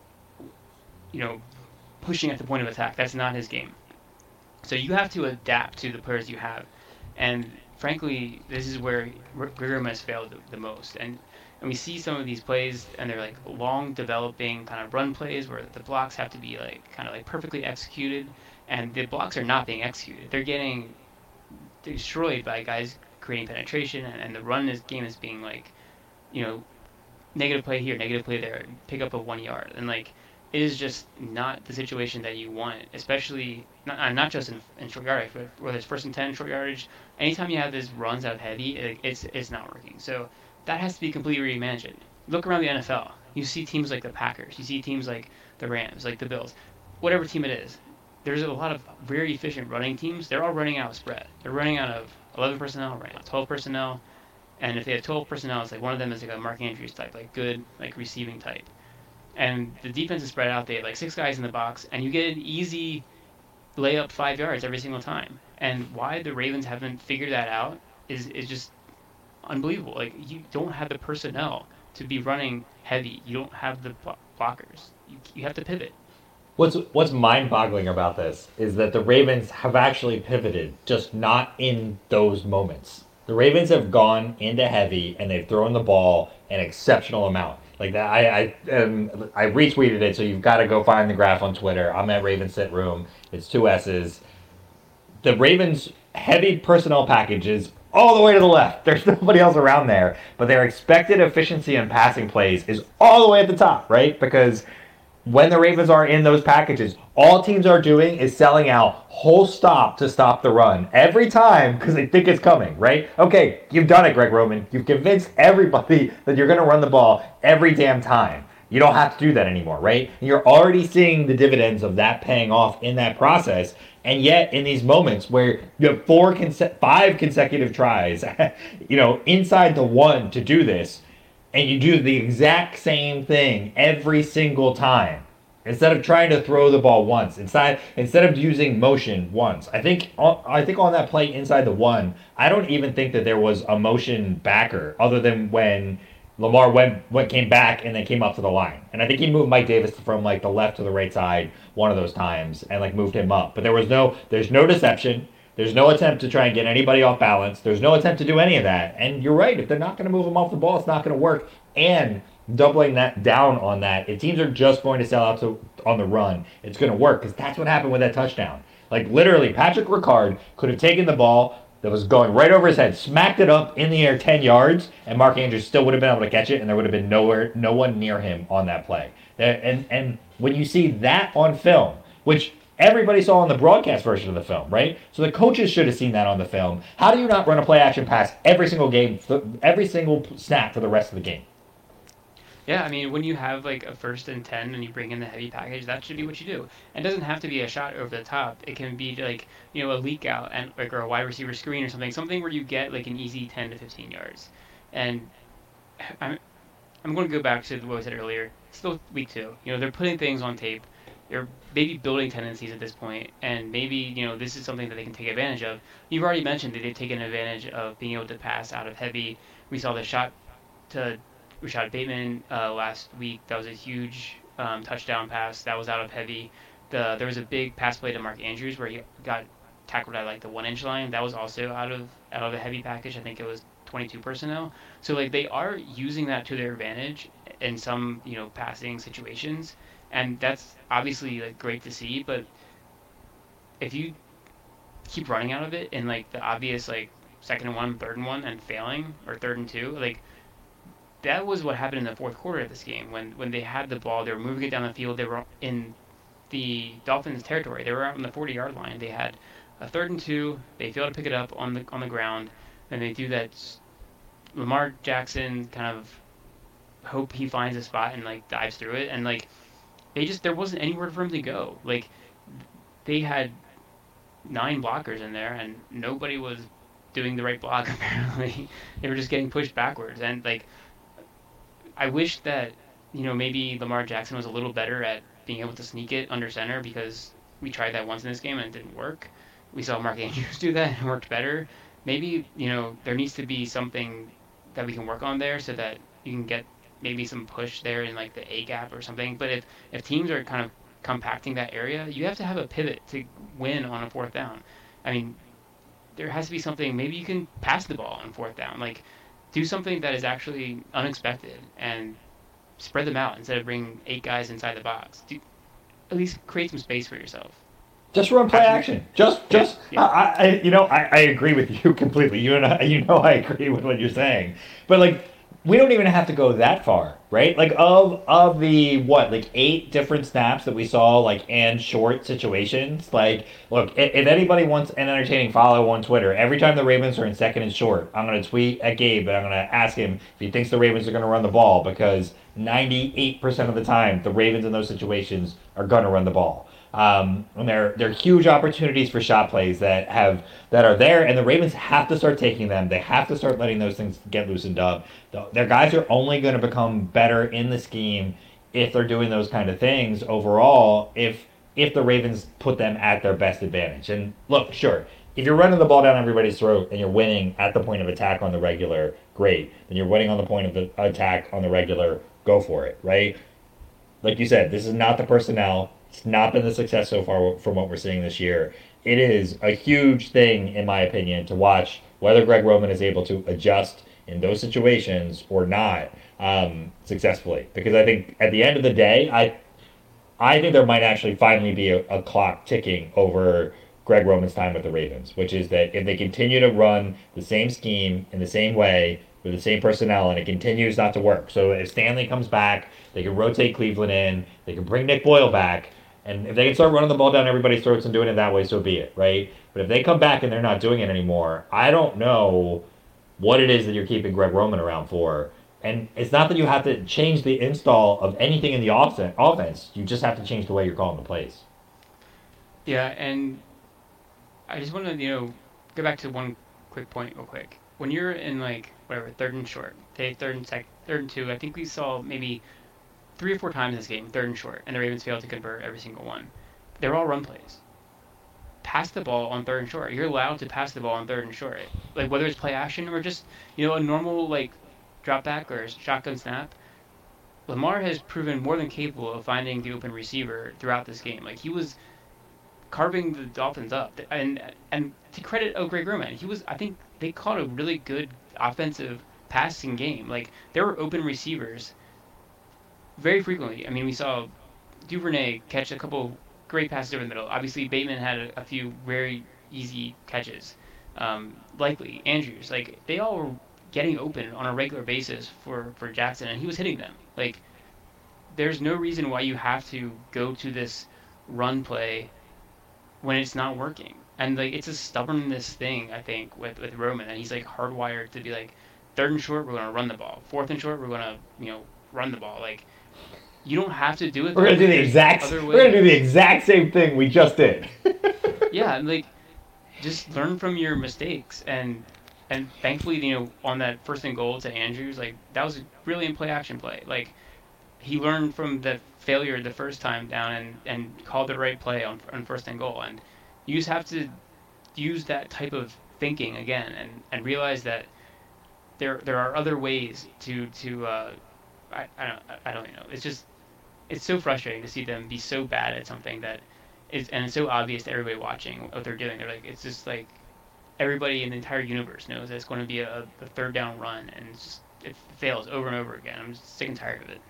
pushing at the point of attack. That's not his game. So you have to adapt to the players you have. And frankly, this is where Grigor has failed the most. And we see some of these plays, and they're like long developing kind of run plays where the blocks have to be like kind of like perfectly executed, and the blocks are not being executed. They're getting destroyed by guys creating penetration, and the run game is being like, negative play here, negative play there, pick up a 1 yard, and like it is just not the situation that you want, especially not just in short yardage, but whether it's 1st and 10 short yardage. Anytime you have this runs out heavy, it's not working. So that has to be completely reimagined. Look around the NFL. You see teams like the Packers. You see teams like the Rams, like the Bills, whatever team it is. there's a lot of very efficient running teams. They're all running out of spread. They're running out of 11 personnel, running out of 12 personnel. And if they have 12 personnel, it's like one of them is like a Mark Andrews type, like good, like receiving type. And the defense is spread out. They have like 6 guys in the box, and you get an easy layup 5 yards every single time. And why the Ravens haven't figured that out is just unbelievable. Like, you don't have the personnel to be running heavy. You don't have the blockers. You have to pivot. What's mind-boggling about this is that the Ravens have actually pivoted, just not in those moments. The Ravens have gone into heavy and they've thrown the ball an exceptional amount. Like that, I retweeted it, so you've got to go find the graph on Twitter. I'm at Ravens Sit Room. It's 2 S's. The Ravens' heavy personnel packages all the way to the left. There's nobody else around there, but their expected efficiency in passing plays is all the way at the top, right? Because when the Ravens are in those packages, all teams are doing is selling out whole stop to stop the run every time because they think it's coming, right? Okay, you've done it, Greg Roman. You've convinced everybody that you're going to run the ball every damn time. You don't have to do that anymore, right? And you're already seeing the dividends of that paying off in that process. And yet, in these moments where you have 5 consecutive tries, inside the 1 to do this, and you do the exact same thing every single time, instead of trying to throw the ball once, instead of using motion once. I think on that play inside the 1, I don't even think that there was a motion backer other than when Lamar came back and then came up to the line. And I think he moved Mike Davis from like the left to the right side one of those times and like moved him up. But there's no deception. There's no attempt to try and get anybody off balance. There's no attempt to do any of that. And you're right. If they're not going to move him off the ball, it's not going to work. And doubling that down on that, if teams are just going to sell out on the run, it's going to work because that's what happened with that touchdown. Like literally, Patrick Ricard could have taken the ball that was going right over his head, smacked it up in the air 10 yards, and Mark Andrews still would have been able to catch it, and there would have been no one near him on that play. And when you see that on film, which everybody saw on the broadcast version of the film, right? So the coaches should have seen that on the film. How do you not run a play-action pass every single game, every single snap for the rest of the game? Yeah, I mean, when you have like a 1st and 10 and you bring in the heavy package, that should be what you do. It doesn't have to be a shot over the top. It can be like, a leak out and like or a wide receiver screen or something where you get like an easy 10 to 15 yards. And I'm going to go back to what I said earlier. Still week 2. They're putting things on tape. They're maybe building tendencies at this point, and maybe this is something that they can take advantage of. You've already mentioned that they've taken advantage of being able to pass out of heavy. We saw the shot to Rashad Bateman last week. That was a huge touchdown pass. That was out of heavy. There was a big pass play to Mark Andrews where he got tackled at like the 1-inch line. That was also out of a heavy package. I think it was 22 personnel. So like they are using that to their advantage in some passing situations, and that's obviously like great to see. But if you keep running out of it in like the obvious like 2nd and 1, 3rd and 1, and failing, or 3rd and 2, like. That was what happened in the 4th quarter of this game. When they had the ball, they were moving it down the field. They were in the Dolphins' territory. They were out on the 40-yard line. They had a 3rd and 2. They failed to pick it up on the ground. And they do that. Lamar Jackson kind of hope he finds a spot and like dives through it. And like there wasn't anywhere for him to go. Like they had 9 blockers in there and nobody was doing the right block apparently. They were just getting pushed backwards. And like I wish that, maybe Lamar Jackson was a little better at being able to sneak it under center because we tried that once in this game and it didn't work. We saw Mark Andrews do that and it worked better. Maybe, there needs to be something that we can work on there so that you can get maybe some push there in like the A gap or something. But if teams are kind of compacting that area, you have to have a pivot to win on a 4th down. I mean, there has to be something. Maybe you can pass the ball on 4th down. Like, do something that is actually unexpected and spread them out instead of bringing 8 guys inside the box. At least create some space for yourself. Just run play action. Just. Yeah. I agree with you completely. I agree with what you're saying. But like, we don't even have to go that far, right? Like of the 8 different snaps that we saw, like, and short situations. Like, look, if anybody wants an entertaining follow on Twitter, every time the Ravens are in 2nd and short, I'm going to tweet at Gabe and I'm going to ask him if he thinks the Ravens are going to run the ball, because 98% of the time the Ravens in those situations are going to run the ball. And they're huge opportunities for shot plays that are there, and the Ravens have to start taking them. They have to start letting those things get loosened up. Their guys are only going to become better in the scheme if they're doing those kind of things overall, if the Ravens put them at their best advantage. And look, sure, if you're running the ball down everybody's throat and you're winning at the point of attack on the regular, great. Then you're winning on the point of the attack on the regular, go for it, right? Like you said, this is not the personnel. It's not been the success so far from what we're seeing this year. It is a huge thing, in my opinion, to watch whether Greg Roman is able to adjust in those situations or not successfully. Because I think at the end of the day, I think there might actually finally be a clock ticking over Greg Roman's time with the Ravens, which is that if they continue to run the same scheme in the same way with the same personnel and it continues not to work. So if Stanley comes back, they can rotate Cleveland in, they can bring Nick Boyle back, and if they can start running the ball down everybody's throats and doing it that way, so be it, right? But if they come back and they're not doing it anymore, I don't know what it is that you're keeping Greg Roman around for. And it's not that you have to change the install of anything in the offense. You just have to change the way you're calling the plays. Yeah, and I just want to, go back to one quick point real quick. When you're in, third and short, third and two, I think we saw maybe 3 or 4 times this game, third and short, and the Ravens failed to convert every single one. They're all run plays. Pass the ball on third and short. You're allowed to pass the ball on third and short. Like, whether it's play action or just, a normal, drop back or shotgun snap, Lamar has proven more than capable of finding the open receiver throughout this game. He was carving the Dolphins up. And to credit Greg Roman, I think they caught a really good offensive passing game. There were open receivers very frequently. I mean, we saw Duvernay catch a couple great passes over the middle. Obviously, Bateman had a few very easy catches. Likely, Andrews. They all were getting open on a regular basis for Jackson, and he was hitting them. There's no reason why you have to go to this run play when it's not working. And it's a stubbornness thing, I think, with Roman, and he's hardwired to be third and short, we're gonna run the ball. Fourth and short, we're gonna run the ball. You don't have to do it. We're gonna do the exact same thing we just did. Yeah, just learn from your mistakes, and thankfully, on that first and goal to Andrews, that was a brilliant play action play. He learned from the failure the first time down and called the right play on first and goal. And you just have to use that type of thinking again and realize that there are other ways to I don't know. It's so frustrating to see them be so bad at something that is, and it's so obvious to everybody watching what they're doing. They're it's just everybody in the entire universe knows that it's going to be a third down run, and it fails over and over again. I'm just sick and tired of it.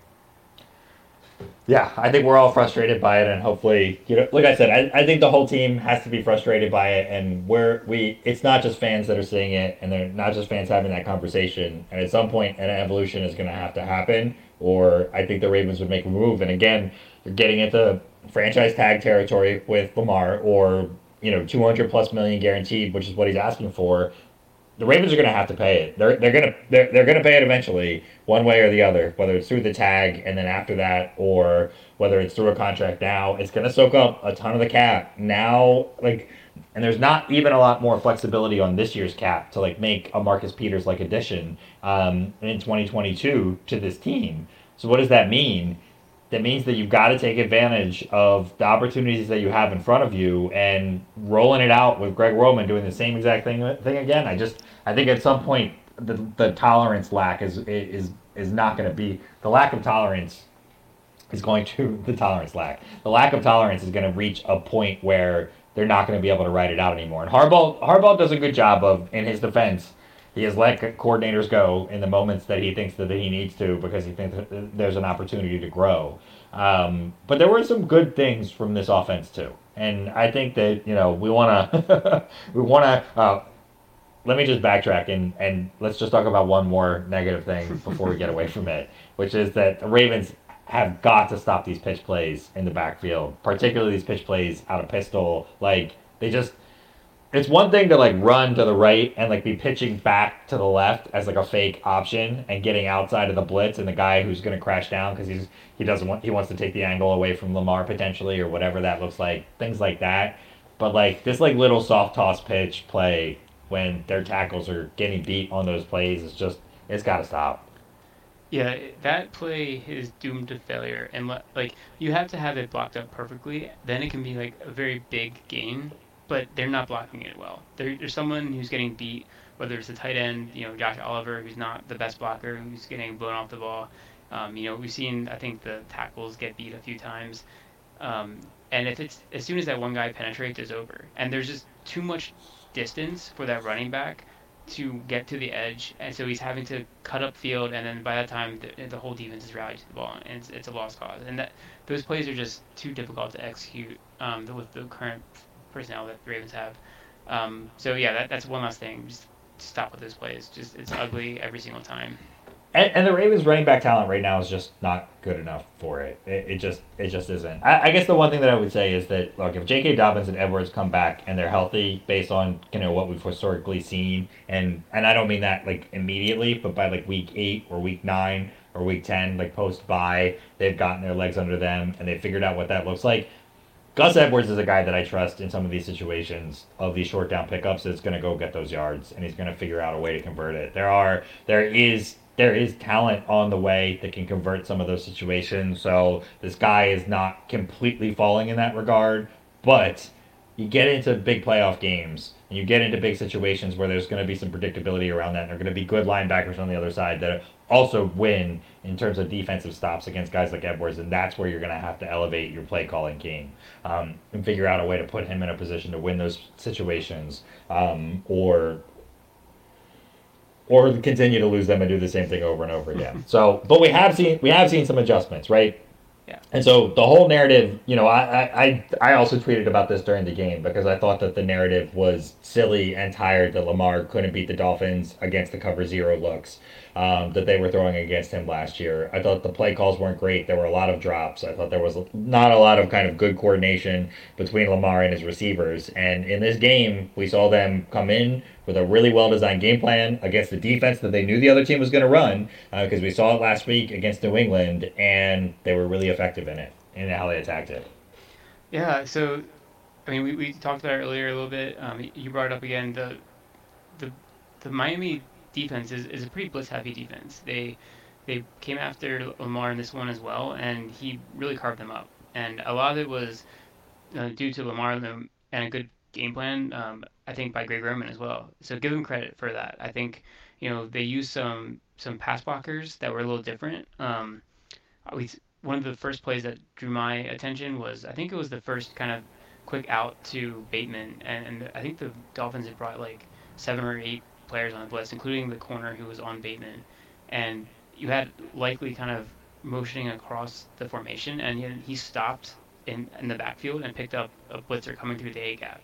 Yeah, I think we're all frustrated by it, and hopefully, like I said, I think the whole team has to be frustrated by it, and it's not just fans that are seeing it, and they're not just fans having that conversation, and at some point, an evolution is going to have to happen, or I think the Ravens would make a move, and again, you're getting into franchise tag territory with Lamar, or, $200+ million guaranteed, which is what he's asking for. The Ravens are going to have to pay it. They're going to pay it eventually, one way or the other, whether it's through the tag and then after that, or whether it's through a contract now. It's going to soak up a ton of the cap now, and there's not even a lot more flexibility on this year's cap to make a Marcus Peters addition in 2022 to this team. So what does that mean? That means that you've got to take advantage of the opportunities that you have in front of you and rolling it out with Greg Roman doing the same exact thing again. I think at some point the tolerance lack is not going to be the lack of tolerance is going to the tolerance lack. The lack of tolerance is going to reach a point where they're not going to be able to ride it out anymore. And Harbaugh does a good job of, in his defense, he has let coordinators go in the moments that he thinks that he needs to because he thinks that there's an opportunity to grow. But there were some good things from this offense too, and I think that we want to let me just backtrack and let's just talk about one more negative thing before we get away from it, which is that the Ravens have got to stop these pitch plays in the backfield, particularly these pitch plays out of pistol. it's one thing to like run to the right and like be pitching back to the left as like a fake option and getting outside of the blitz and the guy who's going to crash down because he wants to take the angle away from Lamar potentially or whatever that looks like, things like that. But like this like little soft toss pitch play when their tackles are getting beat on those plays is just it's got to stop. Yeah, that play is doomed to failure, and like you have to have it blocked up perfectly. Then it can be like a very big gain, but they're not blocking it well. There's someone who's getting beat, whether it's the tight end, Josh Oliver, who's not the best blocker, who's getting blown off the ball. We've seen I think the tackles get beat a few times, and if it's as soon as that one guy penetrates, it's over. And there's just too much distance for that running back to get to the edge, and so he's having to cut up field, and then by that time the whole defense is rallied to the ball, and it's a lost cause. And those plays are just too difficult to execute with the current personnel that the Ravens have. So yeah, that's one last thing. Just stop with those plays. Just it's ugly every single time. And the Ravens' running back talent right now is just not good enough for it. It just isn't. I guess the one thing that I would say is that look, if J.K. Dobbins and Edwards come back and they're healthy, based on what we've historically seen, and I don't mean that like immediately, but by like week 8 or week 9 or week 10, like post bye, they've gotten their legs under them and they figured out what that looks like. Gus Edwards is a guy that I trust in some of these situations of these short down pickups that's going to go get those yards and he's going to figure out a way to convert it. There is talent on the way that can convert some of those situations. So this guy is not completely falling in that regard. But you get into big playoff games and you get into big situations where there's going to be some predictability around that. And there are going to be good linebackers on the other side that also win in terms of defensive stops against guys like Edwards. And that's where you're going to have to elevate your play calling game and figure out a way to put him in a position to win those situations or continue to lose them and do the same thing over and over again. So, but we have seen some adjustments, right? Yeah. And so the whole narrative, I also tweeted about this during the game because I thought that the narrative was silly and tired that Lamar couldn't beat the Dolphins against the cover 0 looks that they were throwing against him last year. I thought the play calls weren't great. There were a lot of drops. I thought there was not a lot of kind of good coordination between Lamar and his receivers. And in this game, we saw them come in with a really well-designed game plan against the defense that they knew the other team was going to run because we saw it last week against New England, and they were really effective in it and how they attacked it. Yeah, so, I mean, we talked about it earlier a little bit. You brought it up again. The Miami defense is a pretty blitz-heavy defense. They came after Lamar in this one as well, and he really carved them up. And a lot of it was due to Lamar and a good game plan, I think, by Greg Roman as well. So give him credit for that. I think, they used some pass blockers that were a little different. One of the first plays that drew my attention was, I think it was the first kind of quick out to Bateman, and I think the Dolphins had brought like 7 or 8 players on the blitz, including the corner who was on Bateman, and you had Likely kind of motioning across the formation, and he stopped in the backfield and picked up a blitzer coming through the A gap.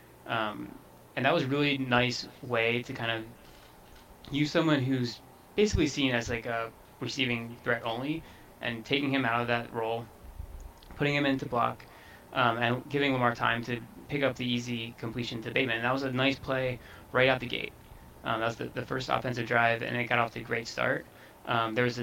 And that was a really nice way to kind of use someone who's basically seen as like a receiving threat only and taking him out of that role, putting him into block, and giving Lamar time to pick up the easy completion to Bateman. And that was a nice play right out the gate. That was the first offensive drive, and it got off to a great start. There was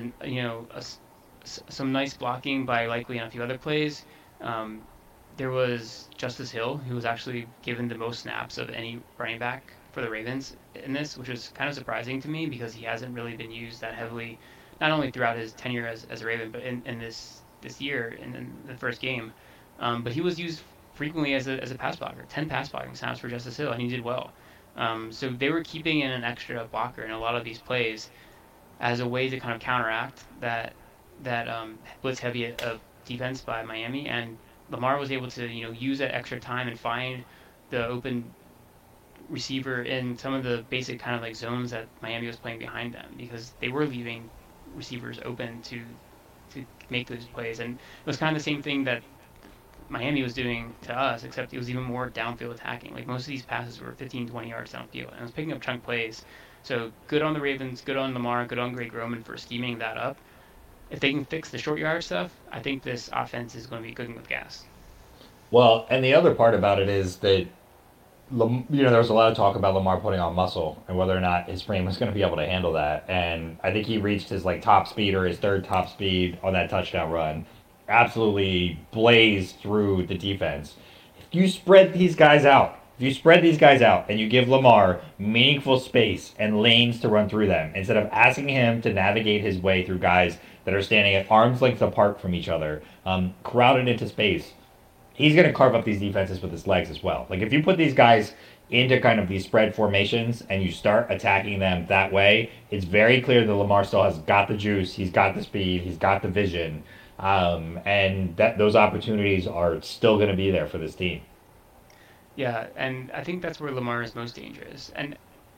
some nice blocking by Likely on a few other plays. There was Justice Hill, who was actually given the most snaps of any running back for the Ravens in this, which was kind of surprising to me because he hasn't really been used that heavily, not only throughout his tenure as a Raven, but in this year in the first game. But he was used frequently as a pass blocker, 10 pass blocking snaps for Justice Hill, and he did well. So they were keeping in an extra blocker in a lot of these plays as a way to kind of counteract that blitz-heavy defense by Miami, and Lamar was able to use that extra time and find the open receiver in some of the basic kind of like zones that Miami was playing behind them because they were leaving receivers open to make those plays. And it was kind of the same thing that Miami was doing to us, except it was even more downfield attacking. Like most of these passes were 15, 20 yards downfield, and it was picking up chunk plays. So good on the Ravens, good on Lamar, good on Greg Roman for scheming that up. If they can fix the short yard stuff, I think this offense is going to be cooking with gas. Well, and the other part about it is that there was a lot of talk about Lamar putting on muscle and whether or not his frame was going to be able to handle that. And I think he reached his like top speed or his third top speed on that touchdown run. Absolutely blazed through the defense. If you spread these guys out, and you give Lamar meaningful space and lanes to run through them, instead of asking him to navigate his way through guys that are standing at arm's length apart from each other, crowded into space, he's going to carve up these defenses with his legs as well. Like, if you put these guys into kind of these spread formations and you start attacking them that way, it's very clear that Lamar still has got the juice, he's got the speed, he's got the vision, and that those opportunities are still going to be there for this team. Yeah, and I think that's where Lamar is most dangerous. And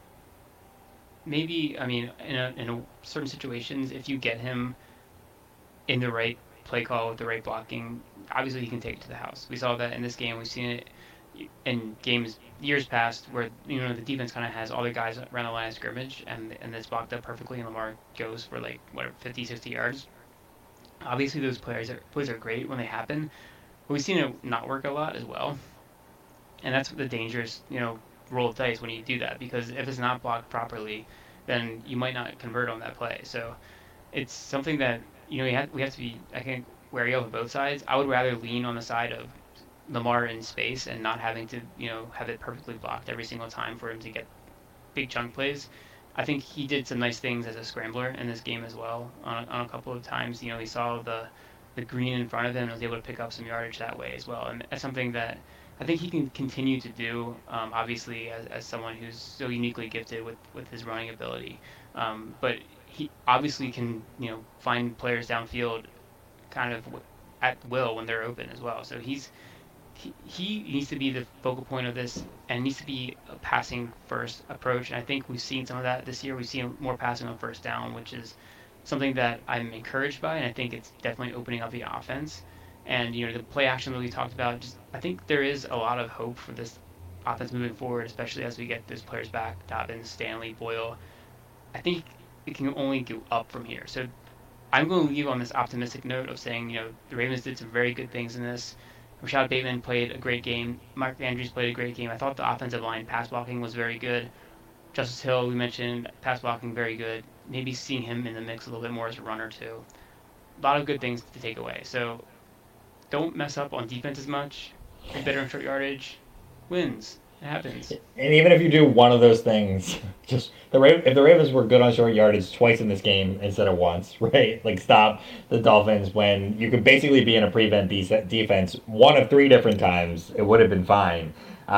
maybe, I mean, in certain situations, if you get him in the right play call with the right blocking, obviously he can take it to the house. We saw that in this game. We've seen it in games years past where the defense kind of has all the guys around the line of scrimmage and it's blocked up perfectly, and Lamar goes for like 50, 60 yards. Obviously, those plays are great when they happen, but we've seen it not work a lot as well. And that's the dangerous, roll of dice when you do that, because if it's not blocked properly, then you might not convert on that play. So it's something that, we have to be, I think, wary of on both sides. I would rather lean on the side of Lamar in space and not having to, have it perfectly blocked every single time for him to get big chunk plays. I think he did some nice things as a scrambler in this game as well. On a couple of times, he saw the green in front of him and was able to pick up some yardage that way as well. And that's something that I think he can continue to do, obviously, as someone who's so uniquely gifted with his running ability. But he obviously can, find players downfield kind of at will when they're open as well. So he needs to be the focal point of this, and needs to be a passing first approach. And I think we've seen some of that this year. We've seen more passing on first down, which is something that I'm encouraged by, and I think it's definitely opening up the offense. And the play action that we talked about, I think there is a lot of hope for this offense moving forward, especially as we get those players back, Dobbins, Stanley, Boyle. I think it can only go up from here. So I'm going to leave on this optimistic note of saying, the Ravens did some very good things in this. Rashad Bateman played a great game. Mark Andrews played a great game. I thought the offensive line pass blocking was very good. Justice Hill, we mentioned, pass blocking very good. Maybe seeing him in the mix a little bit more as a runner too. A lot of good things to take away. So don't mess up on defense as much. Be better in short yardage. Wins. It happens. And even if you do one of those things, just if the Ravens were good on short yardage twice in this game instead of once, right? Like, stop the Dolphins when you could basically be in a prevent defense one of 3 different times, it would have been fine.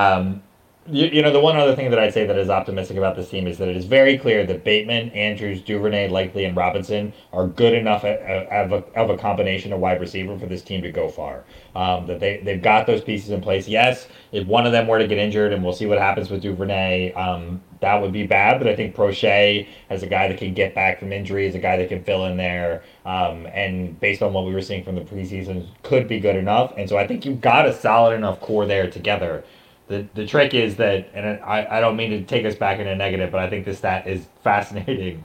The one other thing that I'd say that is optimistic about this team is that it is very clear that Bateman, Andrews, Duvernay, Likely, and Robinson are good enough of a combination of wide receiver for this team to go far. That they've got those pieces in place. Yes, if one of them were to get injured, and we'll see what happens with Duvernay, that would be bad. But I think Prochet, as a guy that can get back from injury, as a guy that can fill in there, and based on what we were seeing from the preseason, could be good enough. And so I think you've got a solid enough core there together. The trick is that, and I don't mean to take us back in a negative, but I think this stat is fascinating.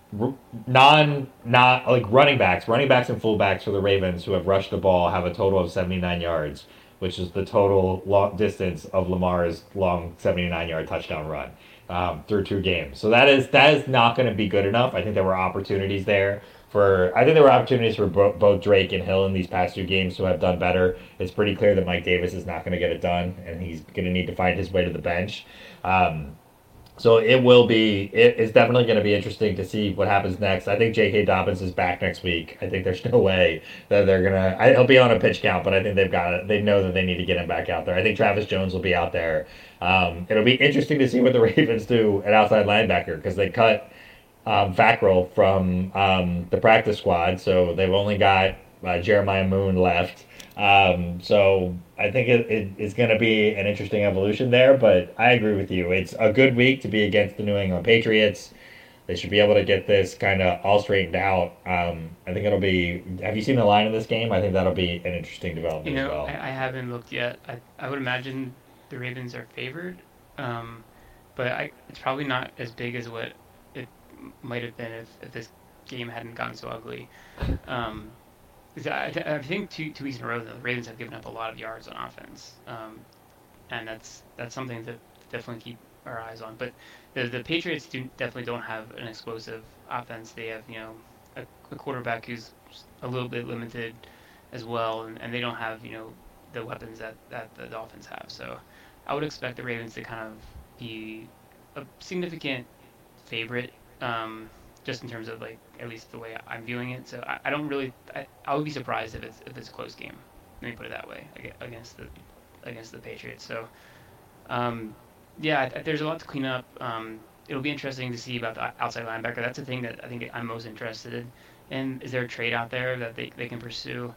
Not like running backs and fullbacks for the Ravens who have rushed the ball have a total of 79 yards, which is the total long distance of Lamar's long 79-yard touchdown run through 2 games. So that is not going to be good enough. I think there were opportunities there. I think there were opportunities for both Drake and Hill in these past 2 games to have done better. It's pretty clear that Mike Davis is not going to get it done, and he's going to need to find his way to the bench. So it's definitely going to be interesting to see what happens next. I think J.K. Dobbins is back next week. I think there's no way that they're going to... He'll be on a pitch count, but I think they know that they need to get him back out there. I think Travis Jones will be out there. It'll be interesting to see what the Ravens do at outside linebacker, because they cut Fackrell from the practice squad, so they've only got Jeremiah Moon left. So I think it's going to be an interesting evolution there, but I agree with you. It's a good week to be against the New England Patriots. They should be able to get this kind of all straightened out. I think it'll be... Have you seen the line of this game? I think that'll be an interesting development as well. I haven't looked yet. I would imagine the Ravens are favored, but it's probably not as big as what it might have been if this game hadn't gotten so ugly. I think two weeks in a row, the Ravens have given up a lot of yards on offense, and that's something that definitely keep our eyes on. But the Patriots definitely don't have an explosive offense. They have, a quarterback who's a little bit limited as well, and they don't have, the weapons that the Dolphins have. So I would expect the Ravens to kind of be a significant favorite, just in terms of, like, at least the way I'm viewing it. So I don't really, I would be surprised if it's a close game. Let me put it that way, against the Patriots. So there's a lot to clean up. It'll be interesting to see about the outside linebacker. That's the thing that I think I'm most interested in. Is there a trade out there that they can pursue?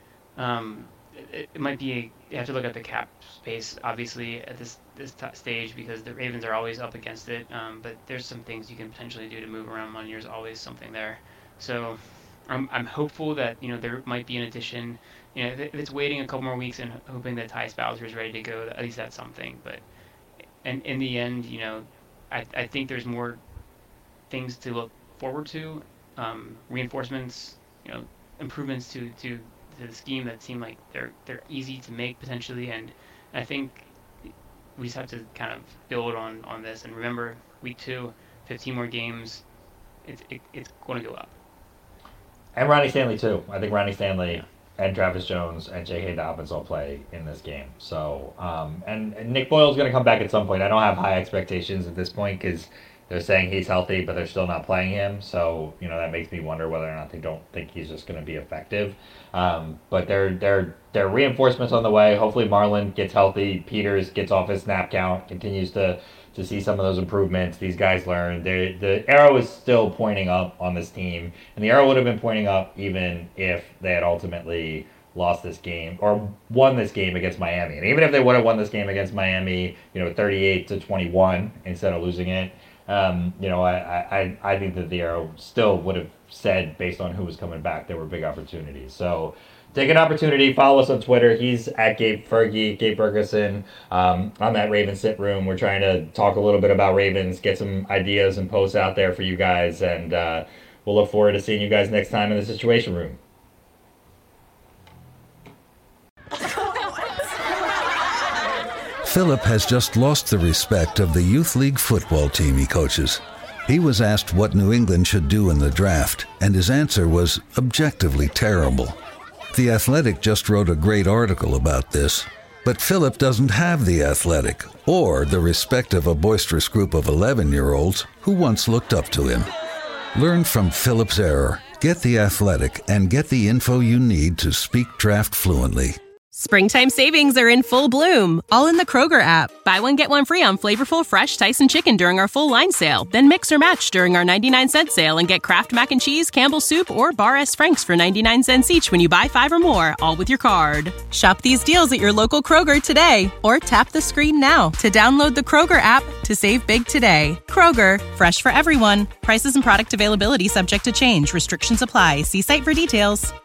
It might be you have to look at the cap space, obviously, at this stage, because the Ravens are always up against it. But there's some things you can potentially do to move around money. There's always something there. So I'm hopeful that there might be an addition. If it's waiting a couple more weeks and hoping that Tyus Bowser is ready to go, at least that's something. But in the end, I think there's more things to look forward to, reinforcements, improvements to the scheme that seem like they're easy to make potentially, and I think we just have to kind of build on this. And remember, week 2, 15 more games, it's going to go up. And Ronnie Stanley too. I think Ronnie Stanley and Travis Jones and J.K. Dobbins all play in this game. So, and Nick Boyle's going to come back at some point. I don't have high expectations at this point because they're saying he's healthy, but they're still not playing him. So, that makes me wonder whether or not they don't think he's just going to be effective. But there are reinforcements on the way. Hopefully Marlon gets healthy. Peters gets off his snap count, continues to see some of those improvements. These guys learn. The arrow is still pointing up on this team, and the arrow would have been pointing up even if they had ultimately lost this game or won this game against Miami. And even if they would have won this game against Miami, 38-21 instead of losing it, I think that the arrow still would have said, based on who was coming back, there were big opportunities. So take an opportunity. Follow us on Twitter. He's at Gabe Fergie, Gabe Ferguson. I'm at Ravens Sit Room. We're trying to talk a little bit about Ravens, get some ideas and posts out there for you guys, and we'll look forward to seeing you guys next time in the Situation Room. Philip has just lost the respect of the youth league football team he coaches. He was asked what New England should do in the draft, and his answer was objectively terrible. The Athletic just wrote a great article about this, but Philip doesn't have The Athletic or the respect of a boisterous group of 11-year-olds who once looked up to him. Learn from Philip's error, get The Athletic, and get the info you need to speak draft fluently. Springtime savings are in full bloom, all in the Kroger app. Buy one, get one free on flavorful, fresh Tyson chicken during our full line sale. Then mix or match during our 99-cent sale and get Kraft Mac and Cheese, Campbell's Soup, or Bar S. Frank's for 99 cents each when you buy 5 or more, all with your card. Shop these deals at your local Kroger today, or tap the screen now to download the Kroger app to save big today. Kroger, fresh for everyone. Prices and product availability subject to change. Restrictions apply. See site for details.